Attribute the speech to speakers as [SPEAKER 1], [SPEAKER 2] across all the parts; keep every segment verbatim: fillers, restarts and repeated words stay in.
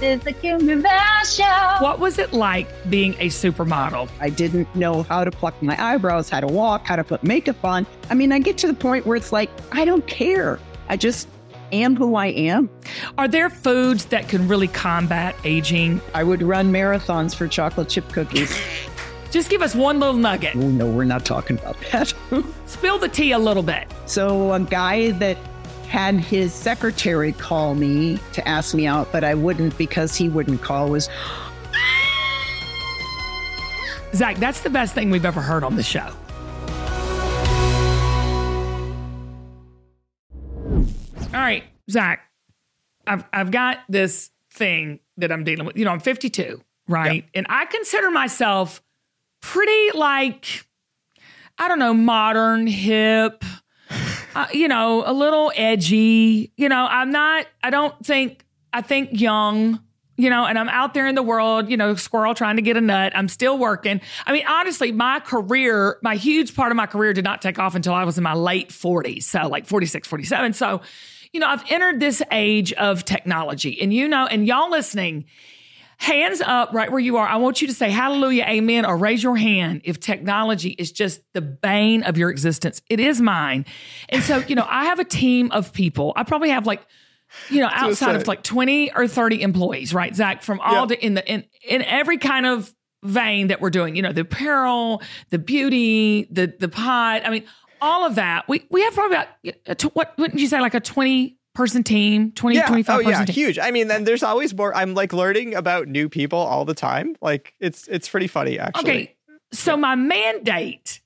[SPEAKER 1] is the Kim Bell Show.
[SPEAKER 2] What was it like being a supermodel?
[SPEAKER 3] I didn't know how to pluck my eyebrows, how to walk, how to put makeup on. I mean, I get to the point where it's like, I don't care. I just am who I am.
[SPEAKER 2] Are there foods that can really combat aging?
[SPEAKER 3] I would run marathons for chocolate chip cookies.
[SPEAKER 2] Just give us one little nugget.
[SPEAKER 3] Oh, no, we're not talking about that.
[SPEAKER 2] Spill the tea a little bit.
[SPEAKER 3] So a guy that had his secretary call me to ask me out, but I wouldn't because he wouldn't call, was...
[SPEAKER 2] Zach, that's the best thing we've ever heard on the show. All right, Zach, I've I've got this thing that I'm dealing with. You know, I'm fifty-two, right? Yep. And I consider myself pretty, like, I don't know, modern, hip, uh, you know, a little edgy. You know, I'm not, I don't think, I think young, you know, and I'm out there in the world, you know, squirrel trying to get a nut. I'm still working. I mean, honestly, my career, my huge part of my career did not take off until I was in my late forties. So like forty-six, forty-seven. So, you know, I've entered this age of technology, and you know, and y'all listening, hands up right where you are. I want you to say hallelujah, amen, or raise your hand if technology is just the bane of your existence. It is mine. And so, you know, I have a team of people. I probably have like, you know, outside of like twenty or thirty employees, right, Zach, from all yep. the, in the, in, in every kind of vein that we're doing, you know, the apparel, the beauty, the, the pod. I mean, all of that. We, we have probably about, what wouldn't you say, like a twenty person team, twenty,
[SPEAKER 4] yeah.
[SPEAKER 2] twenty-five
[SPEAKER 4] oh,
[SPEAKER 2] person
[SPEAKER 4] yeah,
[SPEAKER 2] team.
[SPEAKER 4] Huge. I mean, then there's always more. I'm like learning about new people all the time. Like it's, it's pretty funny actually.
[SPEAKER 2] Okay. So yeah. my mandate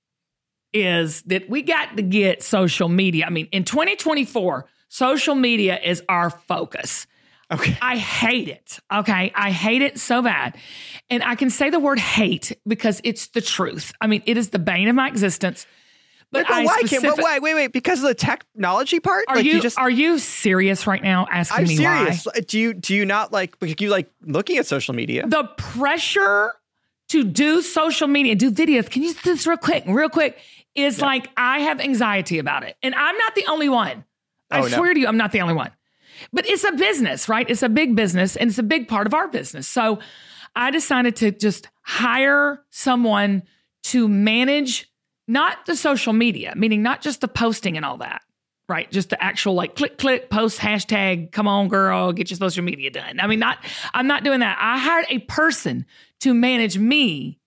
[SPEAKER 2] is that we got to get social media. I mean, in twenty twenty-four, social media is our focus.
[SPEAKER 4] Okay.
[SPEAKER 2] I hate it. Okay. I hate it so bad. And I can say the word hate because it's the truth. I mean, it is the bane of my existence. But,
[SPEAKER 4] but
[SPEAKER 2] I
[SPEAKER 4] why
[SPEAKER 2] specific-
[SPEAKER 4] can't, but wait, wait, wait, because of the technology part?
[SPEAKER 2] Are
[SPEAKER 4] like
[SPEAKER 2] you,
[SPEAKER 4] you just,
[SPEAKER 2] are you serious right now asking
[SPEAKER 4] I'm
[SPEAKER 2] me
[SPEAKER 4] serious.
[SPEAKER 2] why?
[SPEAKER 4] Do you, do you not like, like, you like looking at social media?
[SPEAKER 2] The pressure to do social media, do videos, can you do this real quick, real quick, is yeah. like, I have anxiety about it. And I'm not the only one. I
[SPEAKER 4] oh,
[SPEAKER 2] swear
[SPEAKER 4] no.
[SPEAKER 2] to you, I'm not the only one. But it's a business, right? It's a big business, and it's a big part of our business. So I decided to just hire someone to manage not the social media, meaning not just the posting and all that, right? Just the actual like click, click, post, hashtag, come on, girl, get your social media done. I mean, not, I'm not doing that. I hired a person to manage me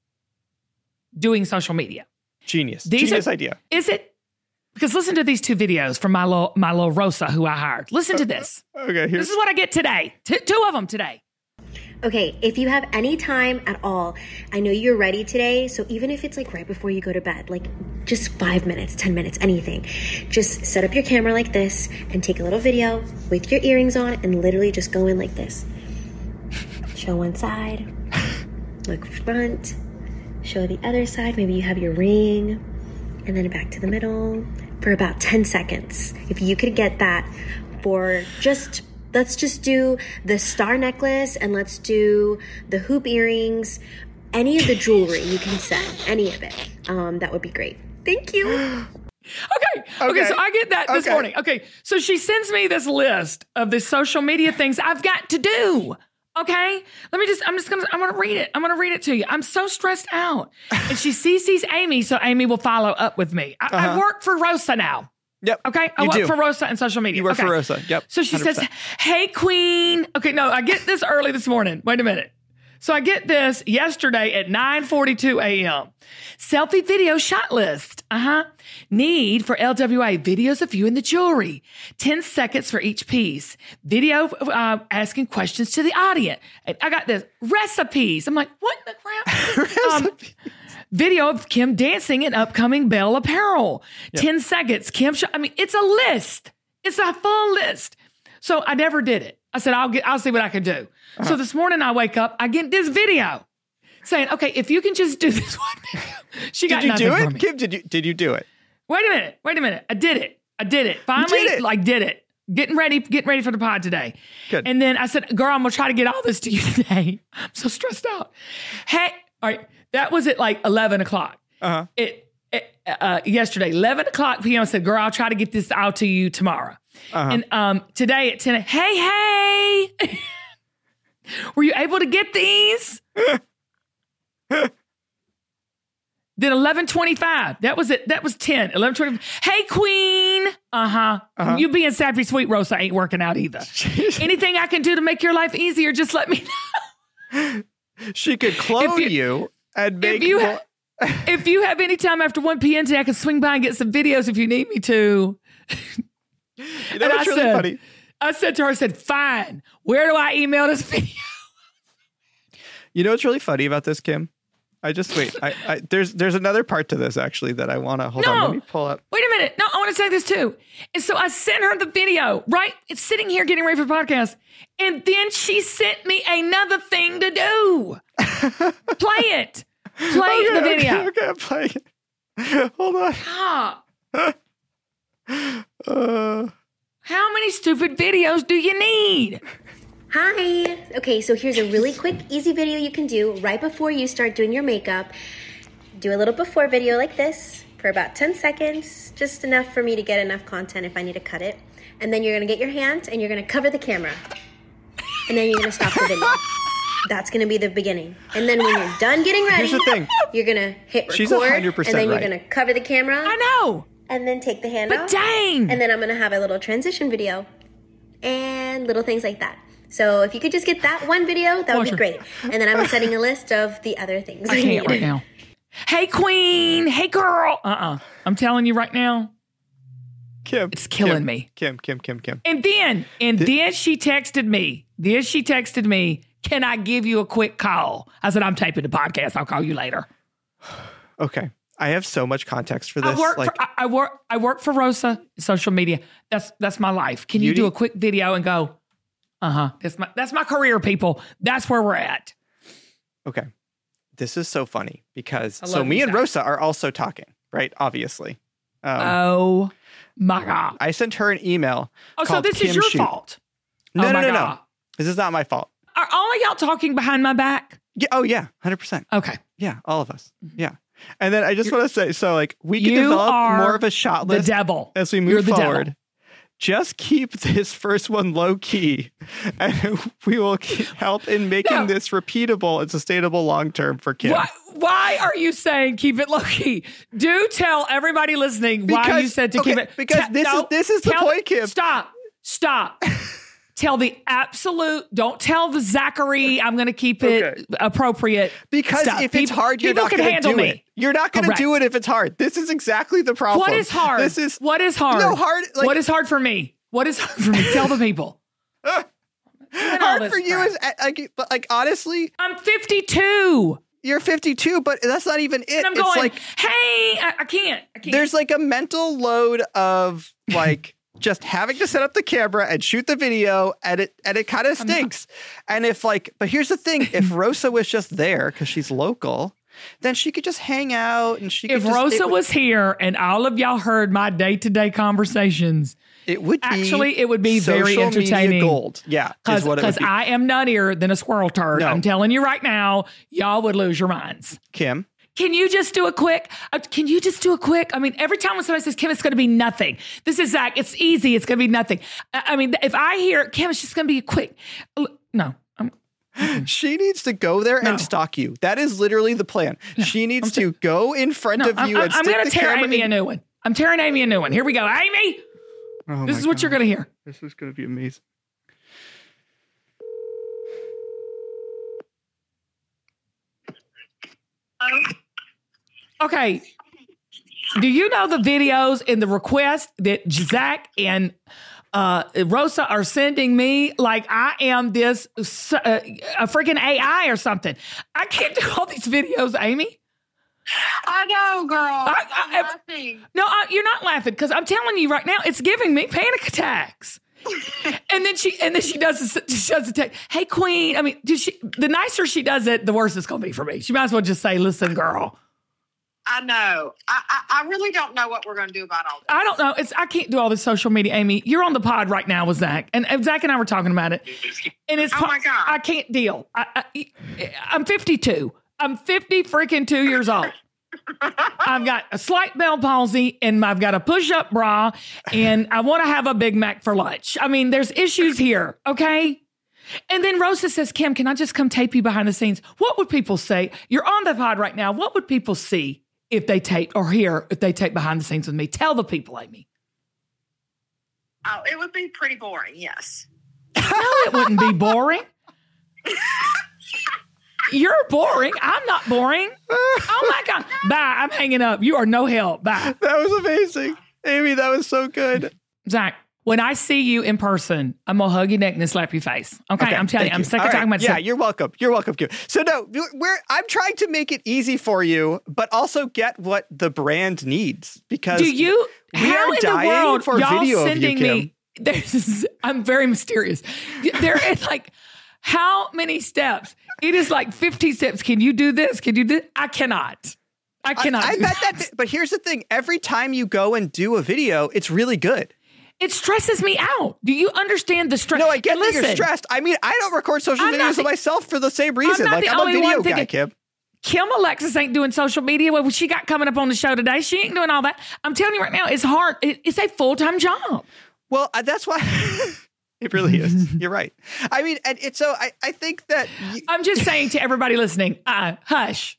[SPEAKER 2] doing social media.
[SPEAKER 4] Genius.
[SPEAKER 2] These
[SPEAKER 4] Genius
[SPEAKER 2] are,
[SPEAKER 4] idea.
[SPEAKER 2] Is it? Because listen to these two videos from Milo, Milo Rosa, who I hired. Listen to this.
[SPEAKER 4] Okay. Here's-
[SPEAKER 2] this is what I get today. T- two of them today.
[SPEAKER 5] Okay, if you have any time at all, I know you're ready today, so even if it's like right before you go to bed, like just five minutes, ten minutes, anything, just set up your camera like this and take a little video with your earrings on and literally just go in like this. Show one side, look front, show the other side, maybe you have your ring, and then back to the middle for about ten seconds. If you could get that for just... Let's just do the star necklace and let's do the hoop earrings. Any of the jewelry you can send, any of it. Um, that would be great. Thank you.
[SPEAKER 2] Okay. okay. Okay. So I get that this
[SPEAKER 4] okay.
[SPEAKER 2] morning. Okay. So she sends me this list of the social media things I've got to do. Okay. Let me just, I'm just going to, I'm going to read it. I'm going to read it to you. I'm so stressed out. And she C Cs Amy, so Amy will follow up with me. I, uh-huh. I work for Rosa now.
[SPEAKER 4] Yep.
[SPEAKER 2] Okay. I
[SPEAKER 4] you
[SPEAKER 2] work
[SPEAKER 4] do.
[SPEAKER 2] for Rosa and social media.
[SPEAKER 4] You work
[SPEAKER 2] okay.
[SPEAKER 4] for Rosa. Yep.
[SPEAKER 2] So she
[SPEAKER 4] one hundred percent.
[SPEAKER 2] says, hey, queen. Okay. No, I get this early this morning. Wait a minute. So I get this yesterday at nine forty-two a.m. Selfie video shot list. Uh-huh. Need for L W A videos of you and the jewelry. ten seconds for each piece. Video uh, asking questions to the audience. I got this. Recipes. I'm like, what in the crap? um, Video of Kim dancing in upcoming Belle apparel. Yep. ten seconds. Kim, sh- I mean, it's a list. It's a full list. So I never did it. I said, I'll get, I'll see what I can do. Uh-huh. So this morning I wake up, I get this video saying, okay, if you can just do this one video. She got
[SPEAKER 4] did you
[SPEAKER 2] nothing
[SPEAKER 4] do
[SPEAKER 2] for
[SPEAKER 4] it?
[SPEAKER 2] me.
[SPEAKER 4] Kim, did you, did you do it?
[SPEAKER 2] Wait a minute. Wait a minute. I did it. I did it. Finally,
[SPEAKER 4] did it.
[SPEAKER 2] like did it. Getting ready, getting ready for the pod today.
[SPEAKER 4] Good.
[SPEAKER 2] And then I said, girl, I'm going to try to get all this to you today. I'm so stressed out. Hey, all right. That was at like eleven o'clock.
[SPEAKER 4] Uh-huh.
[SPEAKER 2] It, it uh, yesterday, eleven o'clock p m. I said, girl, I'll try to get this out to you tomorrow. Uh-huh. And um, today at ten, hey, hey. Were you able to get these? Then eleven twenty-five. That was it. That was ten. eleven twenty-five. Hey, Queen. Uh-huh. uh-huh. You being sappy sweet Rosa ain't working out either. Anything I can do to make your life easier, just let me know.
[SPEAKER 4] She could clone you,
[SPEAKER 2] you
[SPEAKER 4] and make
[SPEAKER 2] if you,
[SPEAKER 4] more-
[SPEAKER 2] ha- if you have any time after one p.m. today, I can swing by and get some videos if you need me to.
[SPEAKER 4] You know what's really
[SPEAKER 2] said,
[SPEAKER 4] funny?
[SPEAKER 2] I said to her, I said, fine. Where do I email this video?
[SPEAKER 4] You know what's really funny about this, Kim? I just wait. I, I there's there's another part to this actually that I want to hold
[SPEAKER 2] no,
[SPEAKER 4] on. Let me pull up.
[SPEAKER 2] Wait a minute. No, I want to say this too. And so I sent her the video, right? It's sitting here getting ready for the podcast. And then she sent me another thing to do. Play it. Play
[SPEAKER 4] okay,
[SPEAKER 2] the video.
[SPEAKER 4] Okay, okay, I'm playing it. Hold on.
[SPEAKER 2] Ah,
[SPEAKER 4] Uh,
[SPEAKER 2] how many stupid videos do you need?
[SPEAKER 5] Hi. Okay, so here's a really quick, easy video you can do right before you start doing your makeup. Do a little before video like this for about ten seconds, just enough for me to get enough content if I need to cut it. And then you're gonna get your hand and you're gonna cover the camera. And then you're gonna stop the video. That's gonna be the beginning. And then when you're done getting ready,
[SPEAKER 4] here's the thing.
[SPEAKER 5] you're gonna hit record.
[SPEAKER 4] She's one hundred percent
[SPEAKER 5] and then you're
[SPEAKER 4] right.
[SPEAKER 5] gonna cover the camera.
[SPEAKER 2] I know.
[SPEAKER 5] And then take the hand
[SPEAKER 2] But
[SPEAKER 5] off.
[SPEAKER 2] dang.
[SPEAKER 5] And then I'm gonna have a little transition video and little things like that. So if you could just get that one video, that would
[SPEAKER 2] Watch
[SPEAKER 5] be
[SPEAKER 2] her.
[SPEAKER 5] great. And then I'm setting a list of the other things
[SPEAKER 2] I
[SPEAKER 5] we
[SPEAKER 2] can't
[SPEAKER 5] need.
[SPEAKER 2] right now. Hey, Queen. Hey, girl. Uh-uh. I'm telling you right now,
[SPEAKER 4] Kim,
[SPEAKER 2] it's killing
[SPEAKER 4] Kim,
[SPEAKER 2] me.
[SPEAKER 4] Kim, Kim, Kim, Kim.
[SPEAKER 2] And then, and then she texted me. Then she texted me, can I give you a quick call? I said, I'm taping the podcast. I'll call you later.
[SPEAKER 4] Okay, I have so much context for this.
[SPEAKER 2] I work,
[SPEAKER 4] like,
[SPEAKER 2] for, I, I work, I work for Rosa, social media. That's that's my life. Can you,
[SPEAKER 4] You
[SPEAKER 2] do
[SPEAKER 4] need-
[SPEAKER 2] a quick video and go, uh-huh. That's my that's my career, people. That's where we're at.
[SPEAKER 4] okay, this is so funny because
[SPEAKER 2] I
[SPEAKER 4] so
[SPEAKER 2] love
[SPEAKER 4] me
[SPEAKER 2] you,
[SPEAKER 4] and
[SPEAKER 2] Zach.
[SPEAKER 4] Rosa are also talking, right? Obviously. Um,
[SPEAKER 2] Oh my God.
[SPEAKER 4] I sent her an email.
[SPEAKER 2] Oh, so
[SPEAKER 4] called
[SPEAKER 2] this
[SPEAKER 4] Kim
[SPEAKER 2] is your
[SPEAKER 4] Shoot.
[SPEAKER 2] fault.
[SPEAKER 4] No,
[SPEAKER 2] oh
[SPEAKER 4] no,
[SPEAKER 2] my
[SPEAKER 4] no,
[SPEAKER 2] God.
[SPEAKER 4] no. This is not my fault.
[SPEAKER 2] Are all of y'all talking behind my back?
[SPEAKER 4] Yeah. Oh, yeah. one hundred percent.
[SPEAKER 2] Okay.
[SPEAKER 4] Yeah. All of us. Yeah. And then I just want to say, so like we can
[SPEAKER 2] You
[SPEAKER 4] develop
[SPEAKER 2] are
[SPEAKER 4] more of a shot
[SPEAKER 2] The
[SPEAKER 4] list
[SPEAKER 2] devil.
[SPEAKER 4] as we
[SPEAKER 2] You're
[SPEAKER 4] move
[SPEAKER 2] the
[SPEAKER 4] forward.
[SPEAKER 2] devil.
[SPEAKER 4] Just keep this first one low key, and we will keep- help in making
[SPEAKER 2] No.
[SPEAKER 4] this repeatable and sustainable long term for Kim.
[SPEAKER 2] Why, why are you saying keep it low key? Do tell everybody listening why
[SPEAKER 4] Because-
[SPEAKER 2] you said to
[SPEAKER 4] okay,
[SPEAKER 2] keep it.
[SPEAKER 4] because
[SPEAKER 2] Te-
[SPEAKER 4] this is- this is the
[SPEAKER 2] tell
[SPEAKER 4] point, Kim.
[SPEAKER 2] Stop. Stop. Tell the absolute. Don't tell the Zachary. I'm going to keep it
[SPEAKER 4] Okay.
[SPEAKER 2] appropriate.
[SPEAKER 4] Because
[SPEAKER 2] Stop.
[SPEAKER 4] if it's
[SPEAKER 2] People-
[SPEAKER 4] hard, you're
[SPEAKER 2] people
[SPEAKER 4] not
[SPEAKER 2] can
[SPEAKER 4] going to
[SPEAKER 2] handle
[SPEAKER 4] do
[SPEAKER 2] me.
[SPEAKER 4] it. You're not going to
[SPEAKER 2] Correct.
[SPEAKER 4] do it if it's hard. This is exactly the problem.
[SPEAKER 2] What is hard?
[SPEAKER 4] This is
[SPEAKER 2] what is hard?
[SPEAKER 4] No, hard, like-
[SPEAKER 2] what is hard for me? What is hard for me? Tell the people.
[SPEAKER 4] hard
[SPEAKER 2] this
[SPEAKER 4] for you.
[SPEAKER 2] crap.
[SPEAKER 4] Is like, but like honestly,
[SPEAKER 2] I'm fifty-two.
[SPEAKER 4] you're fifty-two, but that's not even it.
[SPEAKER 2] And I'm
[SPEAKER 4] it's
[SPEAKER 2] going,
[SPEAKER 4] like
[SPEAKER 2] hey, I, I can't. I can't.
[SPEAKER 4] there's like a mental load of like just having to set up the camera and shoot the video, and it and it kind of stinks. And if like, but here's the thing: if Rosa was just there because she's local, then she could just hang out and she.
[SPEAKER 2] if
[SPEAKER 4] could just,
[SPEAKER 2] Rosa
[SPEAKER 4] it would,
[SPEAKER 2] was here and all of y'all heard my day-to-day conversations,
[SPEAKER 4] it would be
[SPEAKER 2] actually, it would be very
[SPEAKER 4] social media
[SPEAKER 2] entertaining.
[SPEAKER 4] gold. Yeah, is what it would
[SPEAKER 2] Because
[SPEAKER 4] be.
[SPEAKER 2] I am nuttier than a squirrel turd.
[SPEAKER 4] No.
[SPEAKER 2] I'm telling you right now, y'all would lose your minds.
[SPEAKER 4] Kim.
[SPEAKER 2] Can you just do a quick? Uh, can you just do a quick? I mean, every time when somebody says, Kim, it's going to be nothing. This is Zach. It's easy. It's going to be nothing. I, I mean, if I hear, Kim, it's just going to be a quick. L- No. I'm,
[SPEAKER 4] She needs to go there
[SPEAKER 2] No.
[SPEAKER 4] and stalk you. That is literally the plan. She needs to go in front
[SPEAKER 2] no,
[SPEAKER 4] of
[SPEAKER 2] I'm,
[SPEAKER 4] you
[SPEAKER 2] I'm,
[SPEAKER 4] and
[SPEAKER 2] I'm
[SPEAKER 4] stick
[SPEAKER 2] going
[SPEAKER 4] the
[SPEAKER 2] to tear
[SPEAKER 4] camera
[SPEAKER 2] Amy
[SPEAKER 4] in.
[SPEAKER 2] a new one. I'm tearing Amy a new one. Here we go. Amy,
[SPEAKER 4] Oh
[SPEAKER 2] this
[SPEAKER 4] my
[SPEAKER 2] is what
[SPEAKER 4] God.
[SPEAKER 2] you're going to hear.
[SPEAKER 4] This is going to be amazing.
[SPEAKER 2] Okay. Do you know the videos in the request that Zach and uh, Rosa are sending me? Like I am this uh, a freaking A I or something. I can't do all these videos, Amy.
[SPEAKER 1] I know, girl.
[SPEAKER 2] I- I-
[SPEAKER 1] I'm laughing.
[SPEAKER 2] No, I, you're not laughing because I'm telling you right now, it's giving me panic attacks. and then she and then she does this, she does the text. Hey, Queen. I mean, does she, the nicer she does it, the worse it's going to be for me. She might as well just say, "Listen, girl."
[SPEAKER 1] I know. I, I, I really don't know what we're going to do about all this.
[SPEAKER 2] I don't know. It's I can't do all this social media, Amy. You're on the pod right now with Zach, and, and Zach and I were talking about it. And it's
[SPEAKER 1] Oh my God.
[SPEAKER 2] I can't deal. I, I, I'm fifty-two. I'm fifty freaking two years old. I've got a slight Bell palsy, and I've got a push-up bra, and I want to have a Big Mac for lunch. I mean, there's issues here. Okay. And then Rosa says, Kim, can I just come tape you behind the scenes? What would people say? You're on the pod right now. What would people see if they tape or hear if they tape behind the scenes with me? Tell the people, Amy.
[SPEAKER 1] Oh, it would be pretty boring, yes.
[SPEAKER 2] No, it wouldn't be boring. You're boring. I'm not boring. Oh, my God. Bye. I'm hanging up. You are no help. Bye.
[SPEAKER 4] That was amazing. Amy, that was so good.
[SPEAKER 2] Zach, when I see you in person, I'm going to hug your neck and slap your face. Okay? okay I'm telling you, I'm sick of talking about
[SPEAKER 4] Yeah,
[SPEAKER 2] stuff.
[SPEAKER 4] you're welcome. You're welcome, Kim. So, no, we're I'm trying to make it easy for you, but also get what the brand needs. Because
[SPEAKER 2] Do you,
[SPEAKER 4] we
[SPEAKER 2] how
[SPEAKER 4] are
[SPEAKER 2] in
[SPEAKER 4] dying
[SPEAKER 2] the world
[SPEAKER 4] for
[SPEAKER 2] y'all
[SPEAKER 4] video
[SPEAKER 2] sending
[SPEAKER 4] of you, Kim.
[SPEAKER 2] me, there's, I'm very mysterious. There is like, how many steps? It is like fifty steps. Can you do this? Can you do this? I cannot. I cannot.
[SPEAKER 4] I, I
[SPEAKER 2] do
[SPEAKER 4] bet
[SPEAKER 2] that.
[SPEAKER 4] that. But here's the thing. Every time you go and do a video, it's really good.
[SPEAKER 2] It stresses me out. Do you understand the stress?
[SPEAKER 4] No, I get
[SPEAKER 2] And
[SPEAKER 4] that
[SPEAKER 2] listen,
[SPEAKER 4] you're stressed. I mean, I don't record social
[SPEAKER 2] I'm not
[SPEAKER 4] videos
[SPEAKER 2] the-
[SPEAKER 4] of myself for the same reason.
[SPEAKER 2] not
[SPEAKER 4] Like,
[SPEAKER 2] the
[SPEAKER 4] I'm a
[SPEAKER 2] only
[SPEAKER 4] video
[SPEAKER 2] one
[SPEAKER 4] guy,
[SPEAKER 2] thinking-
[SPEAKER 4] Kim.
[SPEAKER 2] Kim Alexis ain't doing social media. What she got coming up on the show today, she ain't doing all that. I'm telling you right now, it's hard. It, it's a full-time job.
[SPEAKER 4] Well, uh, that's why it really is. You're right. I mean, and it's so I, I think that you,
[SPEAKER 2] I'm just saying to everybody listening, uh, hush.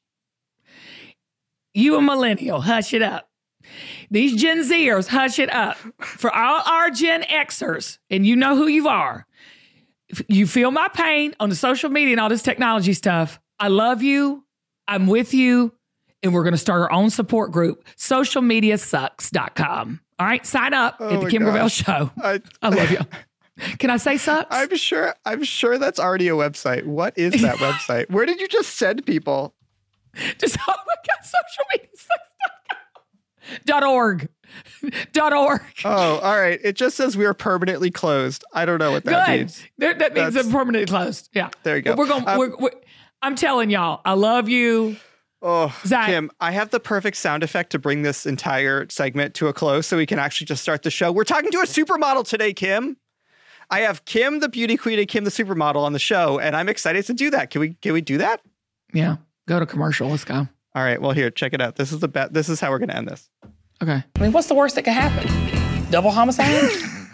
[SPEAKER 2] You a millennial, hush it up. These Gen Zers, hush it up. For all our Gen Xers, and you know who you are, if you feel my pain on the social media and all this technology stuff. I love you. I'm with you. And we're going to start our own support group, social media sucks dot com. All right, sign up
[SPEAKER 4] Oh
[SPEAKER 2] at the
[SPEAKER 4] my
[SPEAKER 2] Kim Gravel
[SPEAKER 4] gosh.
[SPEAKER 2] Show.
[SPEAKER 4] I,
[SPEAKER 2] I love you. Can I say sucks?
[SPEAKER 4] I'm sure. I'm sure that's already a website. What is that website? Where did you just send people?
[SPEAKER 2] Just, oh my God, social media sucks dot org. Dot org.
[SPEAKER 4] Oh, all right. It just says we are permanently closed. I don't know what that
[SPEAKER 2] Good.
[SPEAKER 4] means.
[SPEAKER 2] That, that means
[SPEAKER 4] That's-
[SPEAKER 2] they're permanently closed. Yeah.
[SPEAKER 4] There you go.
[SPEAKER 2] But we're going.
[SPEAKER 4] Um,
[SPEAKER 2] we're, we're, I'm telling y'all, I love you.
[SPEAKER 4] Oh,
[SPEAKER 2] Zach.
[SPEAKER 4] Kim, I have the perfect sound effect to bring this entire segment to a close so we can actually just start the show. We're talking to a supermodel today, Kim. I have Kim, the beauty queen, and Kim, the supermodel on the show, and I'm excited to do that. Can we can we do that?
[SPEAKER 2] Yeah. Go to commercial. Let's go.
[SPEAKER 4] All right. Well, here, check it out. This is the bet. This is how we're going to end this.
[SPEAKER 2] Okay. I mean, what's the worst that could happen? Double homicide?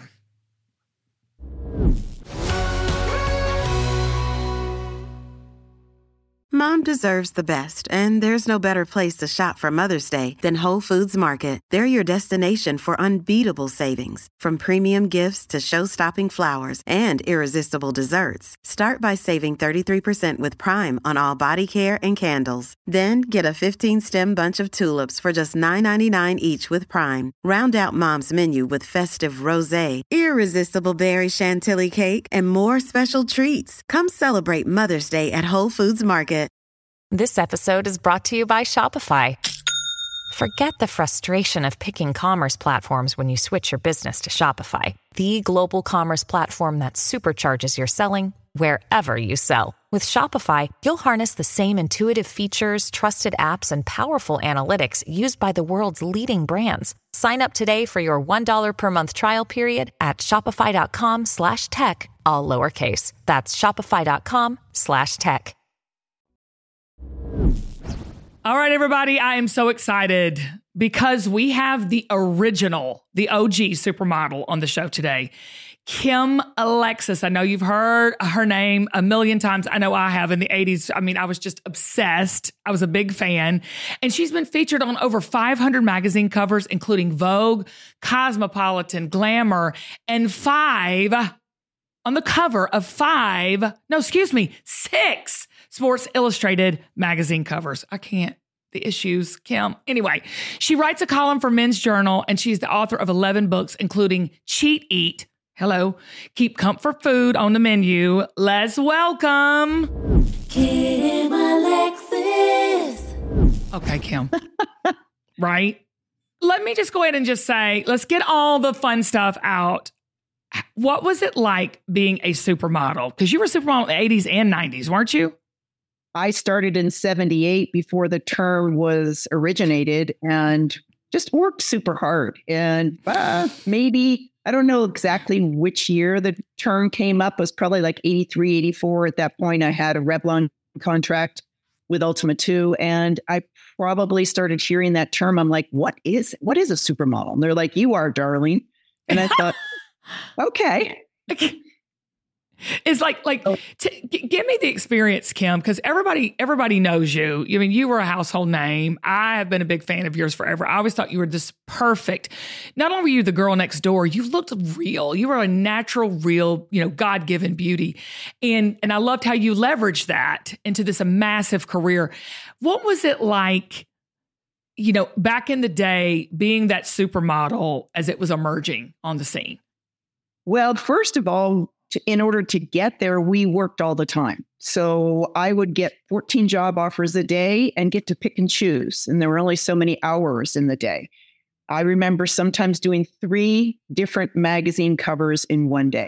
[SPEAKER 6] Mom deserves the best, and there's no better place to shop for Mother's Day than Whole Foods Market. They're your destination for unbeatable savings, from premium gifts to show-stopping flowers and irresistible desserts. Start by saving thirty-three percent with Prime on all body care and candles. Then get a fifteen-stem bunch of tulips for just nine ninety-nine each with Prime. Round out Mom's menu with festive rosé, irresistible berry chantilly cake, and more special treats. Come celebrate Mother's Day at Whole Foods Market.
[SPEAKER 7] This episode is brought to you by Shopify. Forget the frustration of picking commerce platforms when you switch your business to Shopify, the global commerce platform that supercharges your selling wherever you sell. With Shopify, you'll harness the same intuitive features, trusted apps, and powerful analytics used by the world's leading brands. Sign up today for your one dollar per month trial period at shopify.com slash tech, all lowercase. That's shopify.com slash tech.
[SPEAKER 2] All right, everybody, I am so excited because we have the original, the O G supermodel on the show today, Kim Alexis. I know you've heard her name a million times. I know I have in the eighties. I mean, I was just obsessed. I was a big fan. And she's been featured on over five hundred magazine covers, including Vogue, Cosmopolitan, Glamour, and five on the cover of five, no, excuse me, six Sports Illustrated magazine covers. I can't. The issues, Kim. Anyway, she writes a column for Men's Journal, and she's the author of eleven books, including Cheat Eat. Hello. Keep comfort food on the menu. Let's welcome
[SPEAKER 8] Kim Alexis.
[SPEAKER 2] Okay, Kim. Right? Let me just go ahead and just say, let's get all the fun stuff out. What was it like being a supermodel? Because you were a supermodel in the eighties and nineties, weren't you?
[SPEAKER 3] I started in seventy-eight before the term was originated and just worked super hard. And uh, maybe, I don't know exactly which year the term came up. It was probably like eighty-three, eighty-four. At that point, I had a Revlon contract with Ultima two. And I probably started hearing that term. I'm like, what is, what is a supermodel? And they're like, you are, darling. And I thought, okay.
[SPEAKER 2] It's like, like, t- g- give me the experience, Kim, because everybody, everybody knows you. I mean, you were a household name. I have been a big fan of yours forever. I always thought you were this perfect. Not only were you the girl next door, you looked real. You were a natural, real, you know, God-given beauty. And, and I loved how you leveraged that into this massive career. What was it like, you know, back in the day, being that supermodel as it was emerging on the scene?
[SPEAKER 3] Well, first of all, to, in order to get there, we worked all the time. So I would get fourteen job offers a day and get to pick and choose. And there were only so many hours in the day. I remember sometimes doing three different magazine covers in one day.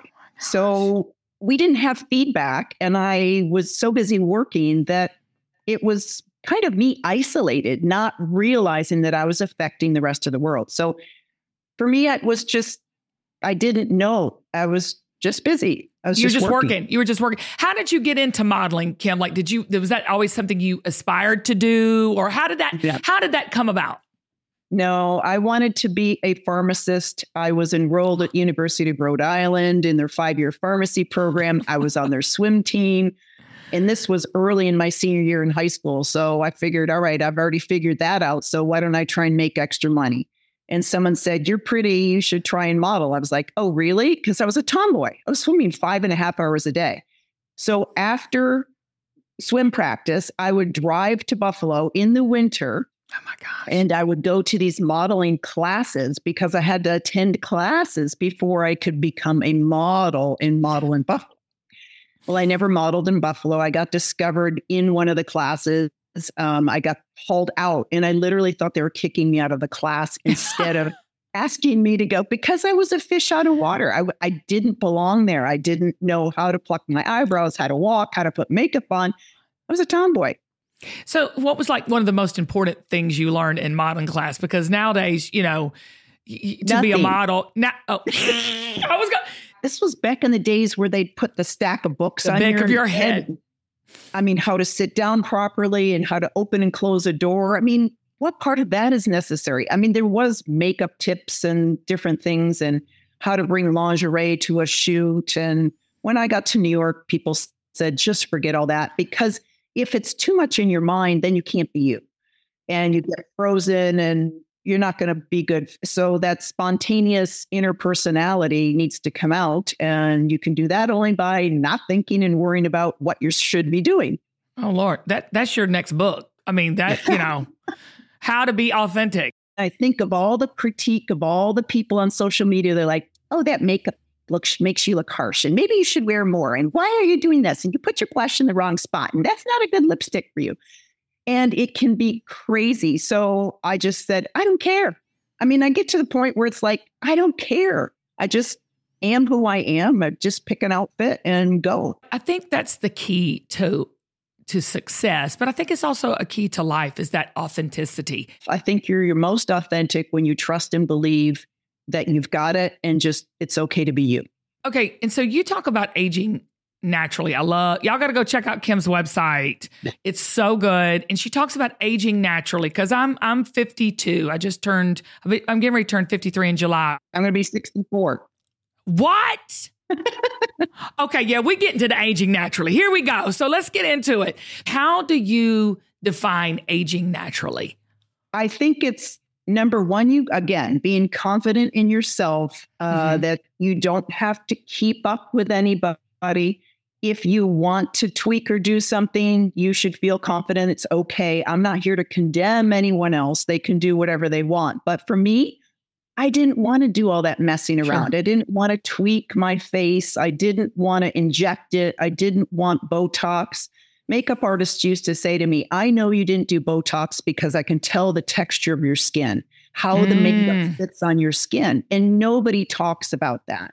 [SPEAKER 3] So we didn't have feedback. And I was so busy working that it was kind of me isolated, not realizing that I was affecting the rest of the world. So for me, it was just, I didn't know. I was just busy. I was
[SPEAKER 2] you were
[SPEAKER 3] just,
[SPEAKER 2] just
[SPEAKER 3] working.
[SPEAKER 2] working. You were just working. How did you get into modeling, Kim? Like, did you, was that always something you aspired to do? Or how did that,
[SPEAKER 3] Yeah.
[SPEAKER 2] how did that come about?
[SPEAKER 3] No, I wanted to be a pharmacist. I was enrolled at University of Rhode Island in their five-year pharmacy program. I was on their swim team. And this was early in my senior year in high school. So I figured, all right, I've already figured that out. So why don't I try and make extra money? And someone said, you're pretty, you should try and model. I was like, oh, really? Because I was a tomboy. I was swimming five and a half hours a day. So after swim practice, I would drive to Buffalo in the winter.
[SPEAKER 2] Oh my gosh.
[SPEAKER 3] And I would go to these modeling classes because I had to attend classes before I could become a model and model in Buffalo. Well, I never modeled in Buffalo. I got discovered in one of the classes. Um, I got hauled out and I literally thought they were kicking me out of the class instead of asking me to go because I was a fish out of water. I, I didn't belong there. I didn't know how to pluck my eyebrows, how to walk, how to put makeup on. I was a tomboy.
[SPEAKER 2] So what was like one of the most important things you learned in modeling class? Because nowadays, you know, y- to be a
[SPEAKER 3] Nothing.
[SPEAKER 2] model, now, oh, I was going
[SPEAKER 3] This was back in the days where they'd put the stack of books
[SPEAKER 2] The
[SPEAKER 3] on
[SPEAKER 2] back
[SPEAKER 3] your
[SPEAKER 2] of your head.
[SPEAKER 3] I mean, how to sit down properly and how to open and close a door. I mean, what part of that is necessary? I mean, there was makeup tips and different things and how to bring lingerie to a shoot. And when I got to New York, people said, just forget all that, because if it's too much in your mind, then you can't be you and you get frozen and you're not going to be good. So that spontaneous inner personality needs to come out. And you can do that only by not thinking and worrying about what you should be doing.
[SPEAKER 2] Oh, Lord, that that's your next book. I mean, that, you know, how to be authentic.
[SPEAKER 3] I think of all the critique of all the people on social media. They're like, oh, that makeup looks makes you look harsh. And maybe you should wear more. And why are you doing this? And you put your blush in the wrong spot. And that's not a good lipstick for you. And it can be crazy. So I just said, I don't care. I mean, I get to the point where it's like, I don't care. I just am who I am. I just pick an outfit and go.
[SPEAKER 2] I think that's the key to to success, but I think it's also a key to life is that authenticity.
[SPEAKER 3] I think you're your most authentic when you trust and believe that you've got it and just it's okay to be you.
[SPEAKER 2] Okay. And so you talk about aging naturally. I love, y'all got to go check out Kim's website. It's so good. And she talks about aging naturally because I'm I'm fifty-two. I just turned, I'm getting ready to turn fifty-three in July.
[SPEAKER 3] I'm going to be sixty-four.
[SPEAKER 2] What? Okay, yeah, we get into the aging naturally. Here we go. So let's get into it. How do you define aging naturally?
[SPEAKER 3] I think it's number one, you, again, being confident in yourself, uh,
[SPEAKER 2] Mhm.
[SPEAKER 3] that you don't have to keep up with anybody. If you want to tweak or do something, you should feel confident. It's okay. I'm not here to condemn anyone else. They can do whatever they want. But for me, I didn't want to do all that messing
[SPEAKER 2] Sure.
[SPEAKER 3] around. I didn't want to tweak my face. I didn't want to inject it. I didn't want Botox. Makeup artists used to say to me, I know you didn't do Botox because I can tell the texture of your skin, how the
[SPEAKER 2] Mm.
[SPEAKER 3] makeup fits on your skin. And nobody talks about that.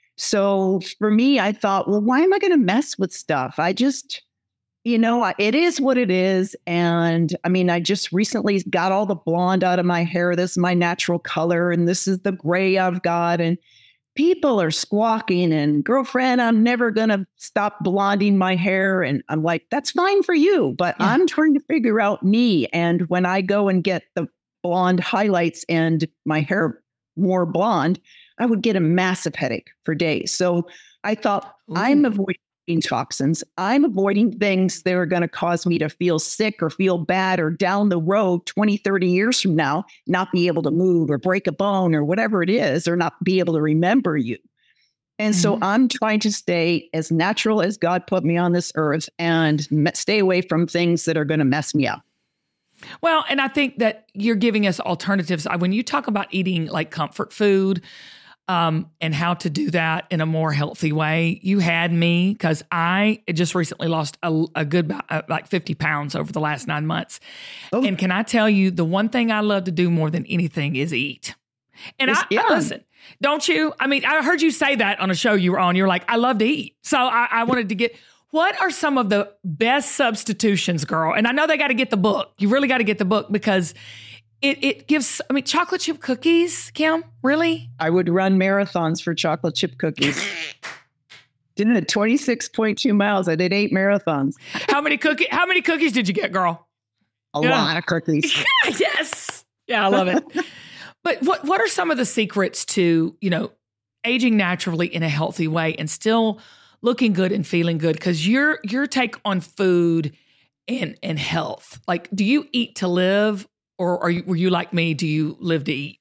[SPEAKER 3] So for me, I thought, well, why am I going to mess with stuff? I just, you know, I- it is what it is. And I mean, I just recently got all the blonde out of my hair. This is my natural color. And this is the gray I've got. And people are squawking and girlfriend, I'm never going to stop blonding my hair. And I'm like, that's fine for you. But
[SPEAKER 2] Yeah.
[SPEAKER 3] I'm trying to figure out me. And when I go and get the blonde highlights and my hair more blonde, I would get a massive headache for days. So I thought,
[SPEAKER 2] Ooh.
[SPEAKER 3] I'm avoiding toxins. I'm avoiding things that are going to cause me to feel sick or feel bad or down the road twenty, thirty years from now, not be able to move or break a bone or whatever it is, or not be able to remember you. And mm-hmm. so I'm trying to stay as natural as God put me on this earth and me- stay away from things that are going to mess me up.
[SPEAKER 2] Well, and I think that you're giving us alternatives. When you talk about eating like comfort food, Um, and how to do that in a more healthy way. You had me because I just recently lost a, a good, uh, like fifty pounds over the last nine months. Oh. And can I tell you, the one thing I love to do more than anything is eat. And I,
[SPEAKER 3] yeah.
[SPEAKER 2] I listen, don't you? I mean, I heard you say that on a show you were on. You're like, I love to eat. So I, I wanted to get, what are some of the best substitutions, girl? And I know they got to get the book. You really got to get the book because It it gives, I mean, chocolate chip cookies, Kim, really?
[SPEAKER 3] I would run marathons for chocolate chip cookies. Did it twenty-six point two miles. I did eight marathons.
[SPEAKER 2] How many cookie? How many cookies did you get, girl?
[SPEAKER 3] A
[SPEAKER 2] yeah.
[SPEAKER 3] lot of cookies.
[SPEAKER 2] Yes. Yeah, I love it. But what what are some of the secrets to, you know, aging naturally in a healthy way and still looking good and feeling good? Because your your take on food and and health, like, do you eat to live? Or are you, were you like me? Do you live to eat?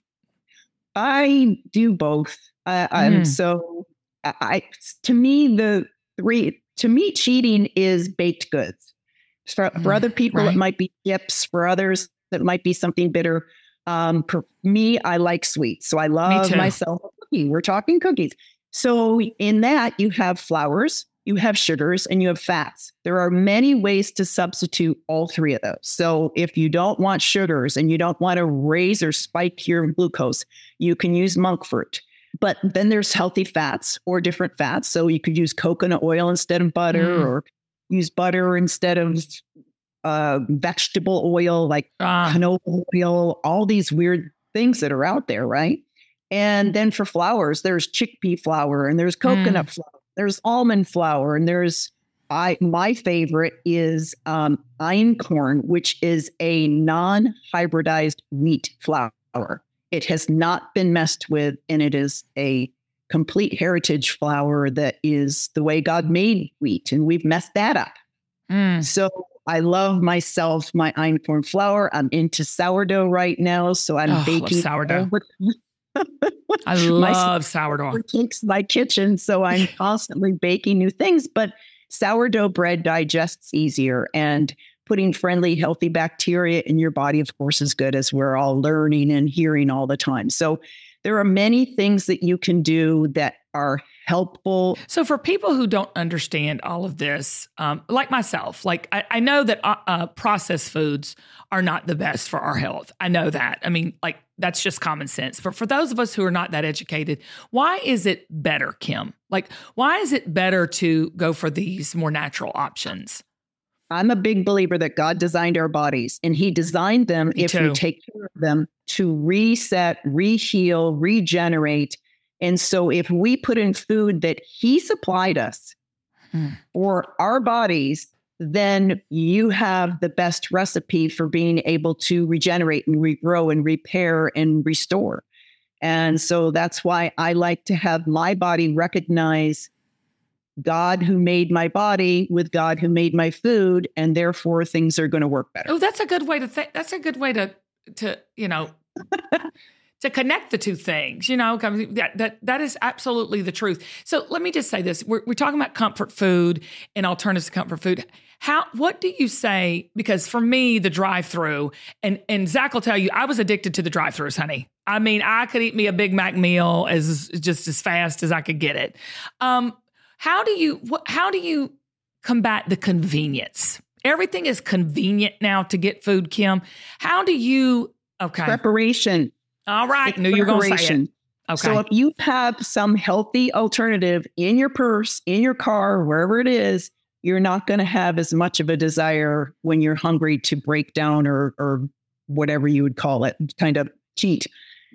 [SPEAKER 3] I do both. Uh, mm. um, so I, to me, the three, to me, cheating is baked goods. For, for other people, right. It might be chips. For others, it might be something bitter. Um, for me, I like sweets. So I love myself a cookie. We're talking cookies. So in that, you have flours, you have sugars, and you have fats. There are many ways to substitute all three of those. So if you don't want sugars and you don't want to raise or spike your glucose, you can use monk fruit. But then there's healthy fats or different fats. So you could use coconut oil instead of butter mm. or use butter instead of uh, vegetable oil, like ah. canola oil, all these weird things that are out there, right? And then for flours, there's chickpea flour and there's coconut mm. flour. There's almond flour, and there's I. My favorite is um, einkorn, which is a non-hybridized wheat flour. It has not been messed with, and it is a complete heritage flour that is the way God made wheat, and we've messed that up. Mm. So I love myself my einkorn flour. I'm into sourdough right now, so I'm
[SPEAKER 2] oh,
[SPEAKER 3] baking
[SPEAKER 2] sourdough. I love my sourdough.
[SPEAKER 3] Takes my kitchen, so I'm constantly baking new things. But sourdough bread digests easier, and putting friendly, healthy bacteria in your body, of course, is good, as we're all learning and hearing all the time. So there are many things that you can do that are helpful.
[SPEAKER 2] So for people who don't understand all of this, um, like myself, like I, I know that uh, uh, processed foods are not the best for our health. I know that. I mean, like, that's just common sense. But for those of us who are not that educated, why is it better, Kim? Like, why is it better to go for these more natural options?
[SPEAKER 3] I'm a big believer that God designed our bodies, and he designed them, Me if too. we take care of them, to reset, re-heal, regenerate. And so if we put in food that he supplied us hmm. for our bodies, then you have the best recipe for being able to regenerate and regrow and repair and restore. And so that's why I like to have my body recognize God who made my body with God who made my food, and therefore things are going to work better.
[SPEAKER 2] Oh, that's a good way to think. That's a good way to, to, you know, to connect the two things, you know, that, that, that is absolutely the truth. So let me just say this. We're, we're talking about comfort food and alternatives to comfort food. How, what do you say? Because for me, the drive-through, and, and Zach will tell you, I was addicted to the drive-throughs, honey. I mean, I could eat me a Big Mac meal as just as fast as I could get it. Um, How do you wh- how do you combat the convenience? Everything is convenient now to get food, Kim. How do you okay
[SPEAKER 3] preparation?
[SPEAKER 2] All right, it's knew you were going to say it. Okay.
[SPEAKER 3] So if you have some healthy alternative in your purse, in your car, wherever it is, you're not going to have as much of a desire when you're hungry to break down or or whatever you would call it, kind of cheat.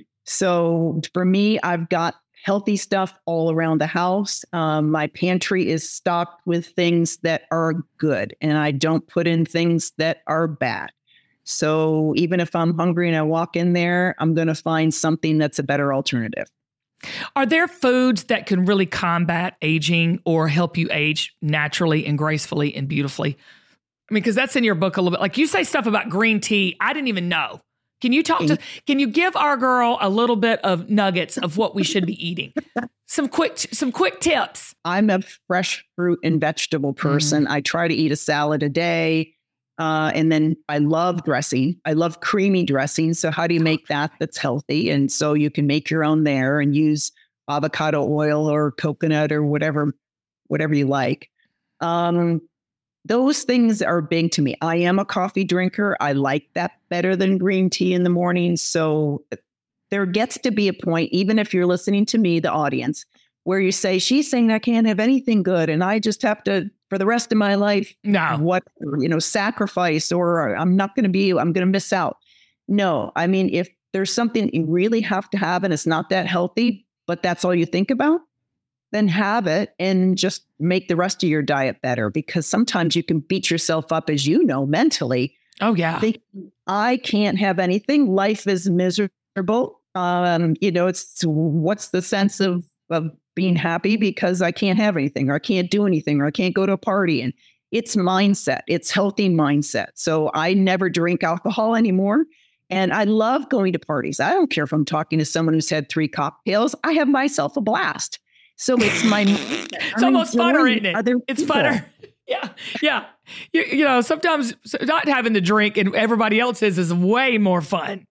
[SPEAKER 3] So for me, I've got healthy stuff all around the house. Um, my pantry is stocked with things that are good, and I don't put in things that are bad. So even if I'm hungry and I walk in there, I'm going to find something that's a better alternative.
[SPEAKER 2] Are there foods that can really combat aging or help you age naturally and gracefully and beautifully? I mean, because that's in your book a little bit. Like you say stuff about green tea. I didn't even know. Can you talk to, can you give our girl a little bit of nuggets of what we should be eating? Some quick, some quick tips.
[SPEAKER 3] I'm a fresh fruit and vegetable person. Mm. I try to eat a salad a day. Uh, and then I love dressing. I love creamy dressing. So how do you make that that's healthy? And so you can make your own there and use avocado oil or coconut or whatever, whatever you like. Um, Those things are big to me. I am a coffee drinker. I like that better than green tea in the morning. So there gets to be a point, even if you're listening to me, the audience, where you say, she's saying I can't have anything good and I just have to, for the rest of my life,
[SPEAKER 2] no,
[SPEAKER 3] what, you know, sacrifice, or I'm not going to be, I'm going to miss out. No, I mean, if there's something you really have to have and it's not that healthy, but that's all you think about, then have it and just make the rest of your diet better, because sometimes you can beat yourself up, as you know, mentally.
[SPEAKER 2] Oh, yeah.
[SPEAKER 3] Thinking, I can't have anything. Life is miserable. Um, you know, it's what's the sense of, of being happy because I can't have anything, or I can't do anything, or I can't go to a party. And it's mindset. It's healthy mindset. So I never drink alcohol anymore. And I love going to parties. I don't care if I'm talking to someone who's had three cocktails. I have myself a blast. So it's my,
[SPEAKER 2] it's almost funner, isn't it? It's funner. Yeah. Yeah. You, you know, sometimes not having to drink and everybody else is, is way more fun.